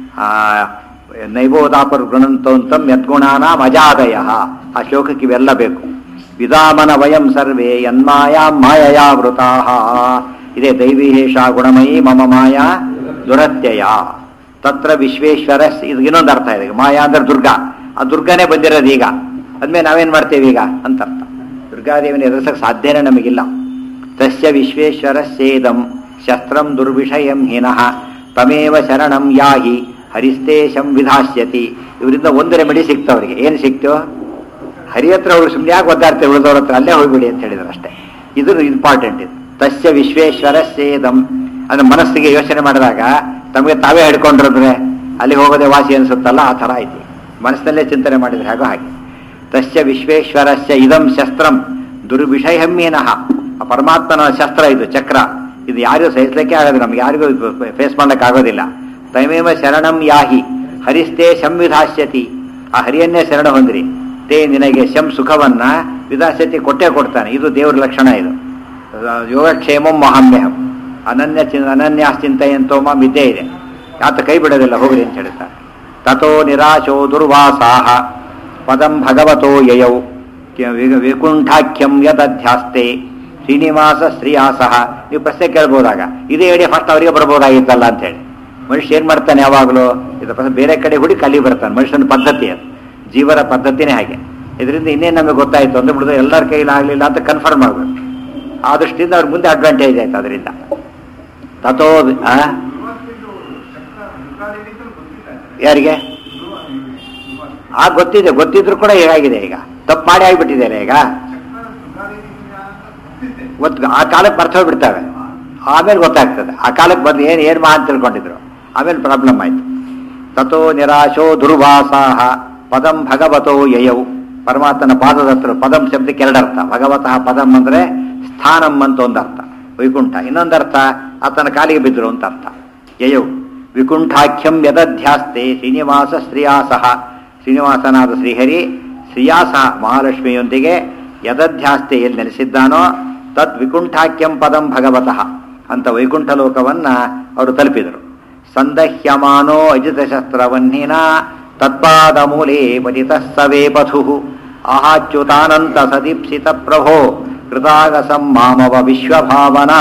Speaker 1: ನೈಬೋದಾಪರ್ ಗುಣಂತೋಂತಂ ಯದ್ಗುಣಾನ ಮಜಾದಯ, ಆ ಶ್ಲೋಕಕ್ಕೆ ಇವೆಲ್ಲ ಬೇಕು. ವಿಧಾಮನ ವಯಂ ಸರ್ವೇ ಯನ್ಮಾಯಾ ಮಾಯಯಾವೃತಾ, ಇದೇ ದೈವೀಹೇಷ ಗುಣಮಯಿ ಮಮ ಮಾಯಾ ದುರತ್ಯಯ ತತ್ರ ವಿಶ್ವೇಶ್ವರ. ಇದು ಇನ್ನೊಂದು ಅರ್ಥ ಇದೆ, ಮಾಯಾ ಅಂದ್ರೆ ದುರ್ಗಾ, ಆ ದುರ್ಗಾನೇ ಬಂದಿರೋದು ಈಗ, ಅದ್ಮೇಲೆ ನಾವೇನ್ ಮಾಡ್ತೇವೆ ಈಗ ಅಂತ ಅರ್ಥ. ದುರ್ಗಾದೇವಿನ ಎದುರಿಸಕ್ಕೆ ಸಾಧ್ಯನೇ ನಮಗಿಲ್ಲ. ತಸ್ಯ ವಿಶ್ವೇಶ್ವರಸ್ಯೇದಂ ಶಸ್ತ್ರಂ ದುರ್ವಿಷಯಂ ಹಿನಃ ತಮೇವ ಶರಣಂ ಯಾಹಿ ಹರಿಸ್ತೇ ಸಂವಿಧಾಸ್ಯತಿ. ಇವರಿಂದ ಒಂದು ರೆಮಿಡಿ ಸಿಕ್ತವ್ರಿಗೆ. ಏನು ಸಿಕ್ತು? ಹರಿ ಹತ್ರ ಅವ್ರು ಸುಮ್ಮನೆ ಯಾಕೆ ಒದ್ದಾಡ್ತೇವೆ, ಉಳಿದವ್ರ ಹತ್ರ ಅಲ್ಲೇ ಹೋಗ್ಬಿಡಿ ಅಂತ ಹೇಳಿದ್ರು ಅಷ್ಟೇ. ಇದು ಇಂಪಾರ್ಟೆಂಟ್. ಇದು ತಸ್ಯ ವಿಶ್ವೇಶ್ವರಸ್ಯೇದಂ ಅಂದ್ರೆ ಮನಸ್ಸಿಗೆ ಯೋಚನೆ ಮಾಡಿದಾಗ ತಮಗೆ ತಾವೇ ಹಿಡ್ಕೊಂಡ್ರೆ ಅಲ್ಲಿ ಹೋಗೋದೇ ವಾಸಿ ಅನಿಸುತ್ತಲ್ಲ, ಆ ಥರ ಐತಿ. ಮನಸ್ಸಿನಲ್ಲೇ ಚಿಂತನೆ ಮಾಡಿದ್ರೆ ಹಾಗೋ ಹಾಗೆ. ತಸ್ಯ ವಿಶ್ವೇಶ್ವರಸ್ಯ ಇದಂ ಶಸ್ತ್ರಂ ದುರ್ವಿಷಯಮ್ಯನಃ, ಆ ಪರಮಾತ್ಮನ ಶಸ್ತ್ರ ಇದು ಚಕ್ರ, ಇದು ಯಾರಿಗೂ ಸಹಿಸಲಿಕ್ಕೆ ಆಗೋದಿಲ್ಲ, ನಮ್ಗೆ ಯಾರಿಗೂ ಫೇಸ್ ಮಾಡ್ಲಿಕ್ಕೆ ಆಗೋದಿಲ್ಲ. ತಮೇವ ಶರಣಂ ಯಾಹಿ ಹರಿಸ್ತೇ ಸಂವಿಧಾಸ್ಯತಿ, ಆ ಹರಿಯನ್ನೇ ಶರಣ ಹೊಂದ್ರಿ, ತೇ ನಿನಗೆ ಶಂ ಸುಖವನ್ನ ವಿಧಾಸ್ಯತಿ ಕೊಟ್ಟೇ ಕೊಡ್ತಾನೆ. ಇದು ದೇವರ ಲಕ್ಷಣ. ಇದು ಯೋಗಕ್ಷೇಮಂ ಮಹಾಮ್ಯಹಂ ಅನನ್ಯಾಶ್ಚಿಂತೆಯಂತೋ ಮಾಂ ಇದ್ದೇ ಇದೆ, ಆತ ಕೈ ಬಿಡೋದಿಲ್ಲ, ಹೋಗ್ರಿ ಅಂತ ಹೇಳ್ತಾರೆ. ತಥೋ ನಿರಾಶೋ ದುರ್ವಾಸಾಹ ಪದಂ ಭಗವತೋ ಯಯೌ ವಿಕುಂಠಾಖ್ಯಂ ಯದಧ್ಯಾಸ್ತೆ ಶ್ರೀನಿವಾಸ ಶ್ರೀಯಾಸಃ. ನೀವು ಪ್ರಶ್ನೆ ಕೇಳ್ಬೋದಾಗ ಇದೇ ಹೇಳಿ ಫಸ್ಟ್ ಅವರಿಗೆ ಬರ್ಬೋದಾಗಿತ್ತಲ್ಲ ಅಂತ ಹೇಳಿ. ಮನುಷ್ಯ ಏನ್ ಮಾಡ್ತಾನೆ ಯಾವಾಗಲೂ ಇದು ಪ್ರಶ್ನೆ ಬೇರೆ ಕಡೆ ಹುಡುಕಿ ಅಲ್ಲಿ ಬರ್ತಾನೆ. ಮನುಷ್ಯನ ಪದ್ಧತಿ ಅದು, ಜೀವನ ಪದ್ಧತಿನೇ ಹಾಗೆ. ಇದರಿಂದ ಇನ್ನೇನು ನಮಗೆ ಗೊತ್ತಾಯ್ತು ಅಂದ್ರೆ ಬಿಡೋದು ಎಲ್ಲರ ಕೈಲಿ ಆಗಲಿಲ್ಲ ಅಂತ ಕನ್ಫರ್ಮ್ ಆಗಬೇಕು. ಆ ದೃಷ್ಟಿಯಿಂದ ಅವ್ರ ಮುಂದೆ ಅಡ್ವಾಂಟೇಜ್ ಆಯ್ತು ಅದರಿಂದ. ತಥೋ ಯಾರಿಗೆ ಗೊತ್ತಿದೆ, ಗೊತ್ತಿದ್ರು ಕೂಡ ಹೇಗಾಗಿದೆ ಈಗ, ತಪ್ಪು ಮಾಡಿ ಆಗಿಬಿಟ್ಟಿದ್ದೇನೆ ಈಗ. ಆ ಕಾಲಕ್ಕೆ ಮರ್ತೋಗ್ಬಿಡ್ತಾವೆ, ಆಮೇಲೆ ಗೊತ್ತಾಗ್ತದೆ. ಆ ಕಾಲಕ್ಕೆ ಬಂದು ಏನು ಮಾ ಅಂತ ತಿಳ್ಕೊಂಡಿದ್ರು, ಆಮೇಲೆ ಪ್ರಾಬ್ಲಮ್ ಆಯ್ತು. ತಥೋ ನಿರಾಶೋ ದುರ್ವಾಸಾಹ ಪದಂ ಭಗವತೋ ಯಯೌ, ಪರಮಾತ್ಮನ ಪಾದದ ಹತ್ರ. ಪದಂ ಶಬ್ದಕ್ಕೆ ಎರಡರ್ಥ. ಭಗವತಃ ಪದಂ ಅಂದ್ರೆ ಸ್ಥಾನಂ ಅಂತ ಒಂದರ್ಥ, ವೈಕುಂಠ. ಇನ್ನೊಂದರ್ಥ ಆತನ ಕಾಲಿಗೆ ಬಿದ್ದರು ಅಂತ ಅರ್ಥ. ಯಯೌ ವಿಕುಂಠಾಖ್ಯಂ ಯದಧ್ಯಾಸ್ತೆ ಶ್ರೀನಿವಾಸ ಶ್ರೀಯಾಸಃ, ಶ್ರೀನಿವಾಸನಾದ ಶ್ರೀಹರಿ ಶ್ರೀಯಾಸಃ ಮಹಾಲಕ್ಷ್ಮಿಯೊಂದಿಗೆ ಯದಧ್ಯಾಸ್ತೆ ಎಲ್ಲಿ ನೆಲೆಸಿದ್ದಾನೋ ತದ್ ವಿಕುಂಠಾಖ್ಯಂ ಪದಂ ಭಗವತಃ ಅಂತ ವೈಕುಂಠ ಲೋಕವನ್ನ ಅವರು ತಲುಪಿದರು. ಸಂದಹ್ಯಮಾನೋ ಅಜಿತ ಶಸ್ತ್ರವನ್ನಿನ ತತ್ಪಾದ ಮೂಲೆ ಪತಿತ ಸವೇ ಪಥು ಆಹಾಚ್ಯುತಾನಂತ ಸದೀಪ್ಸಿತ ಪ್ರಭೋ ಕೃತಾಗಸಂ ಮಾಮವ ವಿಶ್ವಭಾವನಾ.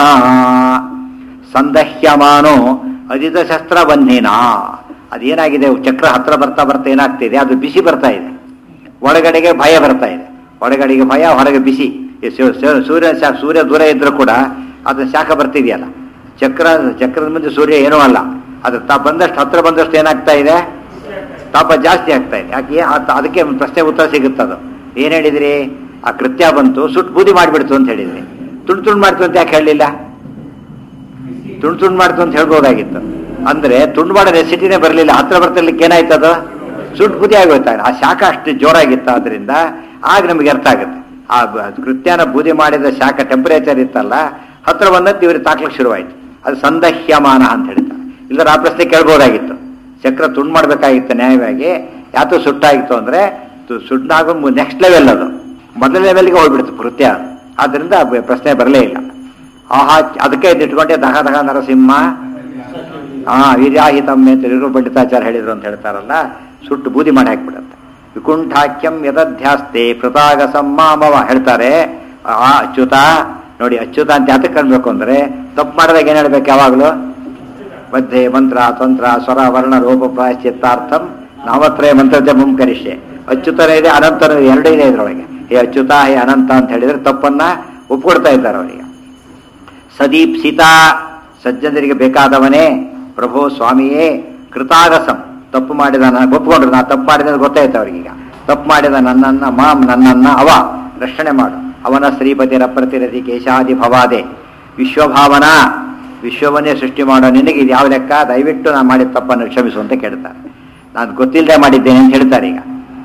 Speaker 1: ಸಂದಹ್ಯಮಾನೋ ಅಜಿತ ಶಸ್ತ್ರವನ್ನಿನ, ಅದೇನಾಗಿದೆ, ಚಕ್ರ ಹತ್ರ ಬರ್ತಾ ಬರ್ತಾ ಏನಾಗ್ತಿದೆ, ಅದು ಬಿಸಿ ಬರ್ತಾ ಇದೆ, ಒಳಗಡೆಗೆ ಭಯ ಬರ್ತಾ ಇದೆ. ಒಳಗಡೆಗೆ ಭಯ, ಹೊರಗೆ ಬಿಸಿ. ಸೂರ್ಯ ದೂರ ಇದ್ರೂ ಕೂಡ ಅದನ್ನ ಶಾಖ ಬರ್ತಿದೆಯಲ್ಲ. ಚಕ್ರದ ಮುಂದೆ ಸೂರ್ಯ ಏನೂ ಅಲ್ಲ, ಅದು ಬಂದಷ್ಟು ಹತ್ರ ಬಂದಷ್ಟು ಏನಾಗ್ತಾ ಇದೆ, ತಾಪ ಜಾಸ್ತಿ ಆಗ್ತಾ ಇದೆ. ಯಾಕೆ? ಅದಕ್ಕೆ ಪ್ರಶ್ನೆ ಉತ್ತರ ಸಿಗುತ್ತದು. ಏನ್ ಹೇಳಿದ್ರಿ? ಆ ಕೃತ್ಯ ಬಂತು, ಸುಟ್ಟು ಬೂದಿ ಮಾಡಿಬಿಡ್ತು ಅಂತ ಹೇಳಿದ್ರಿ. ತುಂಡು ಮಾಡ್ತು ಅಂತ ಯಾಕೆ ಹೇಳಲಿಲ್ಲ? ತುಂಡು ಮಾಡ್ತು ಅಂತ ಹೇಳ್ಬೋದಾಗಿತ್ತು. ಅಂದ್ರೆ ತುಂಡು ಮಾಡೋ ರೆಸಿಟಿನೇ ಬರಲಿಲ್ಲ, ಹತ್ರ ಬರ್ತಿರ್ಲಿಕ್ಕೆ ಏನಾಯ್ತು, ಅದು ಸುಟ್ಟು ಬೂದಿ ಆಗೋಯ್ತಾಗ. ಆ ಶಾಖ ಅಷ್ಟು ಜೋರಾಗಿತ್ತು, ಆದ್ರಿಂದ ಆಗ ನಮಗೆ ಅರ್ಥ ಆಗುತ್ತೆ. ಆ ಕೃತ್ಯನ ಬೂದಿ ಮಾಡಿದ ಶಾಖ ಟೆಂಪರೇಚರ್ ಇತ್ತಲ್ಲ, ಹತ್ರ ಬಂದದ್ದು ಇವ್ರಿಗೆ ತಾಕ್ಲಿಕ್ಕೆ ಶುರುವಾಯ್ತು. ಅದು ಸಂದಹ್ಯಮಾನ ಅಂತ ಹೇಳ್ತಾರೆ. ಇಲ್ಲರ ಆ ಪ್ರಶ್ನೆ ಕೇಳ್ಬೋದಾಗಿತ್ತು. ಚಕ್ರ ತುಂಡು ಮಾಡಬೇಕಾಗಿತ್ತು ನ್ಯಾಯವಾಗಿ. ಯಾತೋ ಸುಟ್ಟಾಗಿತ್ತು ಅಂದ್ರೆ ಸುಟ್ಟಾಗ ನೆಕ್ಸ್ಟ್ ಲೆವೆಲ್, ಅದು ಮೊದಲನೇ ಲೆವೆಲ್ಗೆ ಹೋಗ್ಬಿಡ್ತು ಕೃತ್ಯ. ಆದ್ರಿಂದ ಪ್ರಶ್ನೆ ಬರಲೇ ಇಲ್ಲ. ಆಹಾ, ಅದಕ್ಕೆ ಇಟ್ಕೊಂಡೆ ದಹ ದಹ ನರಸಿಂಹ ವೀರ್ಯಾಹಿತಮ್ಮೆ ಅಂತ ಇರು ಪಂಡಿತಾಚಾರ್ಯ ಹೇಳಿದ್ರು ಅಂತ ಹೇಳ್ತಾರಲ್ಲ, ಸುಟ್ಟು ಬೂದಿ ಮಾಡಿ ಹಾಕ್ಬಿಡತ್ತೆ. ವಿಕುಂಠಾಖ್ಯಂ ಯದಧ್ಯಾಸ್ತೆ ಕೃತಾಗ ಸಮ್ಮಾಮವ ಹೇಳ್ತಾರೆ. ಅಚ್ಯುತ ನೋಡಿ, ಅಚ್ಯುತ ಅಂತ ಯಾತಕ್ಕೆ ಅನ್ಬೇಕು ಅಂದ್ರೆ ತಪ್ಪು ಮಾಡಿದಾಗ ಏನ್ ಹೇಳ್ಬೇಕು ಯಾವಾಗಲೂ? ಮಧ್ಯೆ ಮಂತ್ರ ತಂತ್ರ ಸ್ವರ ವರ್ಣ ರೂಪ ಪ್ರಾಯಶ್ಚಿತ್ತಾರ್ಥಂ ನಾವತ್ರಯ ಮಂತ್ರ ಜಪಂ ಕರಿಷ್ಯೆ. ಅಚ್ಯುತನೇ ಇದೆ, ಅನಂತನೂ ಎರಡೇ ಇದೆ ಇದ್ರೊಳಗೆ. ಹೇ ಅಚ್ಯುತ, ಹೇ ಅನಂತ ಅಂತ ಹೇಳಿದ್ರೆ ತಪ್ಪನ್ನ ಒಪ್ಕೊಡ್ತಾ ಇದ್ದಾರೆ ಅವರಿಗೆ. ಸದೀಪ್ಸಿತ, ಸಜ್ಜನರಿಗೆ ಬೇಕಾದವನೇ, ಪ್ರಭೋ ಸ್ವಾಮಿಯೇ, ಕೃತಾಗಸಂ, ತಪ್ಪು ಮಾಡಿದ ಒಪ್ಕೊಂಡ್ರು. ನಾ ತಪ್ಪು ಮಾಡಿದ ಗೊತ್ತಾಯ್ತು ಅವ್ರಿಗೀಗ. ತಪ್ಪು ಮಾಡಿದ ನನ್ನನ್ನ ನನ್ನನ್ನ ಅವ ರಕ್ಷಣೆ ಮಾಡು. ಅವನ ಶ್ರೀಪತಿ ರಪ್ರತಿರತಿ ಕೇಶಾದಿ ಭವಾದೆ ವಿಶ್ವಭಾವನಾ, ವಿಶ್ವವನ್ನೇ ಸೃಷ್ಟಿ ಮಾಡೋ ನಿನಗೆ ಇದು ಯಾವ ಲೆಕ್ಕ? ದಯವಿಟ್ಟು ನಾನು ಮಾಡಿದ ತಪ್ಪನ್ನು ಕ್ಷಮಿಸು ಅಂತ ಕೇಳ್ತಾರೆ. ನಾನು ಗೊತ್ತಿಲ್ಲದೆ ಮಾಡಿದ್ದೇನೆ ಅಂತ ಹೇಳ್ತಾರೆ. ಈಗ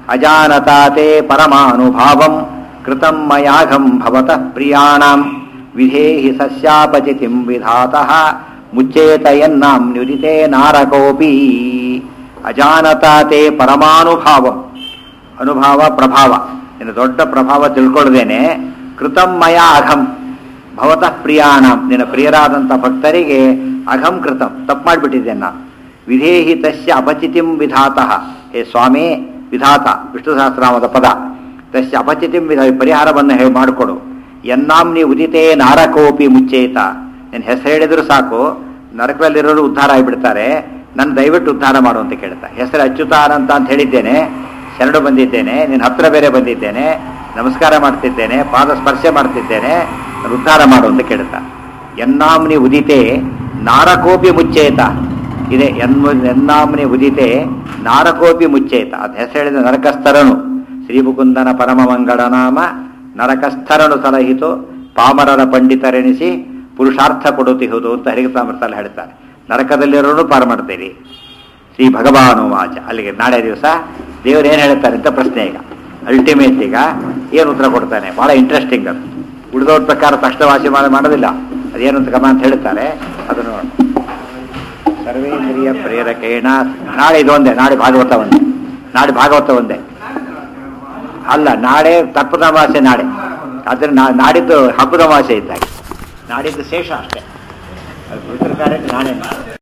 Speaker 1: ಅಜಾನತಾತೆ ಪರಮಾನುಭಾವಂ ಕೃತಂ ಮಯಾಘಂ ಭವತಃ ಪ್ರಿಯಾಣಾಂ ವಿಧೇಹಿ ಸಸ್ಯಾಪಚಿತಿಂ ವಿಧಾತಃ ಮುಚ್ಚೇತ ಯನ್ನಾಂ ನ್ಯುದಿತೆ ನಾರಕೋಪಿ. ಅಜಾನತಾತೆ ಪರಮಾನುಭಾವಂ, ಅನುಭಾವ ಪ್ರಭಾವ, ನಿನ್ನ ದೊಡ್ಡ ಪ್ರಭಾವ ತಿಳ್ಕೊಳ್ಳದೇನೆ ಕೃತಂ ಮಯ ಅಘಂ ಭವತಃ ಪ್ರಿಯಾಣಂ, ನಿನ್ನ ಪ್ರಿಯರಾದಂಥ ಭಕ್ತರಿಗೆ ಅಘಂ ಕೃತಂ ತಪ್ಪು ಮಾಡಿಬಿಟ್ಟಿದ್ದೇನೆ ನಾನು. ವಿಧೇಹಿ ತಸ್ಯ ಅಪಚಿತಿಂ ವಿಧಾತಃ, ಹೇ ಸ್ವಾಮಿ ವಿಧಾತ ವಿಷ್ಣು ಸಹಸ್ರನಾಮದ ಪದ, ತಸ್ಯ ಅಪಚಿತಿಂ ಪರಿಹಾರವನ್ನು ಮಾಡಿಕೊಡು. ಯನ್ನಾಂನಿ ಉದಿತೇ ನಾರಕೋಪಿ ಮುಚ್ಚೇತ, ನಿನ್ನ ಹೆಸರು ಹೇಳಿದ್ರು ಸಾಕು ನರಕದಲ್ಲಿರೋರು ಉದ್ಧಾರ ಆಗಿಬಿಡ್ತಾರೆ, ನನ್ನ ದಯವಿಟ್ಟು ಉದ್ಧಾರ ಮಾಡು ಅಂತ ಕೇಳ್ತಾ. ಹೆಸರು ಅಚ್ಯುತಾನಂತ ಅಂತ ಹೇಳಿದ್ದೇನೆ, ಶರಣು ಬಂದಿದ್ದೇನೆ, ನಿನ್ನ ಹತ್ರ ಬೇರೆ ಬಂದಿದ್ದೇನೆ, ನಮಸ್ಕಾರ ಮಾಡ್ತಿದ್ದೇನೆ, ಪಾದ ಸ್ಪರ್ಶ ಮಾಡ್ತಿದ್ದೇನೆ, ನಾನು ಉದ್ಧಾರ ಮಾಡು ಅಂತ ಕೇಳ್ತಾ. ಯನ್ನಾಂನಿ ಉದಿತೆ ನಾರಕೋಪಿ ಮುಚ್ಚೇತ ಇದೆ, ಎನ್ನಾಂನಿ ಉದಿತೆ ನಾರಕೋಪಿ ಮುಚ್ಚೇತ, ಅದು ಹೆಸರು ಹೇಳಿದ ನರಕಸ್ಥರನು ಶ್ರೀಮುಕುಂದನ ಪರಮ ಮಂಗಳ ನಾಮ ನರಕಸ್ಥರನು ಸಲಹಿತು ಪಾಮರರ ಪಂಡಿತರೆನಿಸಿ ಪುರುಷಾರ್ಥ ಕೊಡುತ್ತಿಹುದು ಅಂತ ಹರಿಕತಾಮೃತಲ್ಲಿ ಹೇಳ್ತಾರೆ. ನರಕದಲ್ಲಿರೋರು ಪಾರು ಮಾಡ್ತೀರಿ. ಶ್ರೀ ಭಗವಾನು ವಾಚ. ಅಲ್ಲಿಗೆ ನಾಳೆ ದಿವಸ ದೇವರು ಏನು ಹೇಳ್ತಾರೆ ಅಂತ ಪ್ರಶ್ನೆ. ಈಗ ಅಲ್ಟಿಮೇಟ್ ಈಗ ಏನು ಉತ್ತರ ಕೊಡ್ತಾನೆ, ಭಾಳ ಇಂಟ್ರೆಸ್ಟಿಂಗ್. ಅದು ಉಳಿದವ್ರ ಪ್ರಕಾರ ತಕ್ಷಣ ವಾಸಿ ಮಾಡೋದಿಲ್ಲ, ಅದೇನು ಅಂತ ಗಮ ಅಂತ ಹೇಳ್ತಾರೆ, ಅದನ್ನು ಸರ್ವೇಂದ್ರಿಯ ಪ್ರೇರಕೇಣ. ನಾಳೆ ಇದೊಂದೇ, ನಾಳೆ ಭಾಗವತ ಒಂದೇ, ನಾಳೆ ಭಾಗವತ ಒಂದೇ ಅಲ್ಲ, ನಾಳೆ ತಪ್ಪದ ಅಮಾವಾಸ್ಯೆ ನಾಳೆ, ಆದರೆ ನಾಡಿದ್ದು ಹಬ್ಬದ ಅಮಾವಾಸ್ಯೆ ಇದ್ದಾಗ ನಾಡಿದ್ದು ಶೇಷ ಅಷ್ಟೇ. ಅದು ಕಾರ್ಯಕ್ಕೆ ನಾಳೆ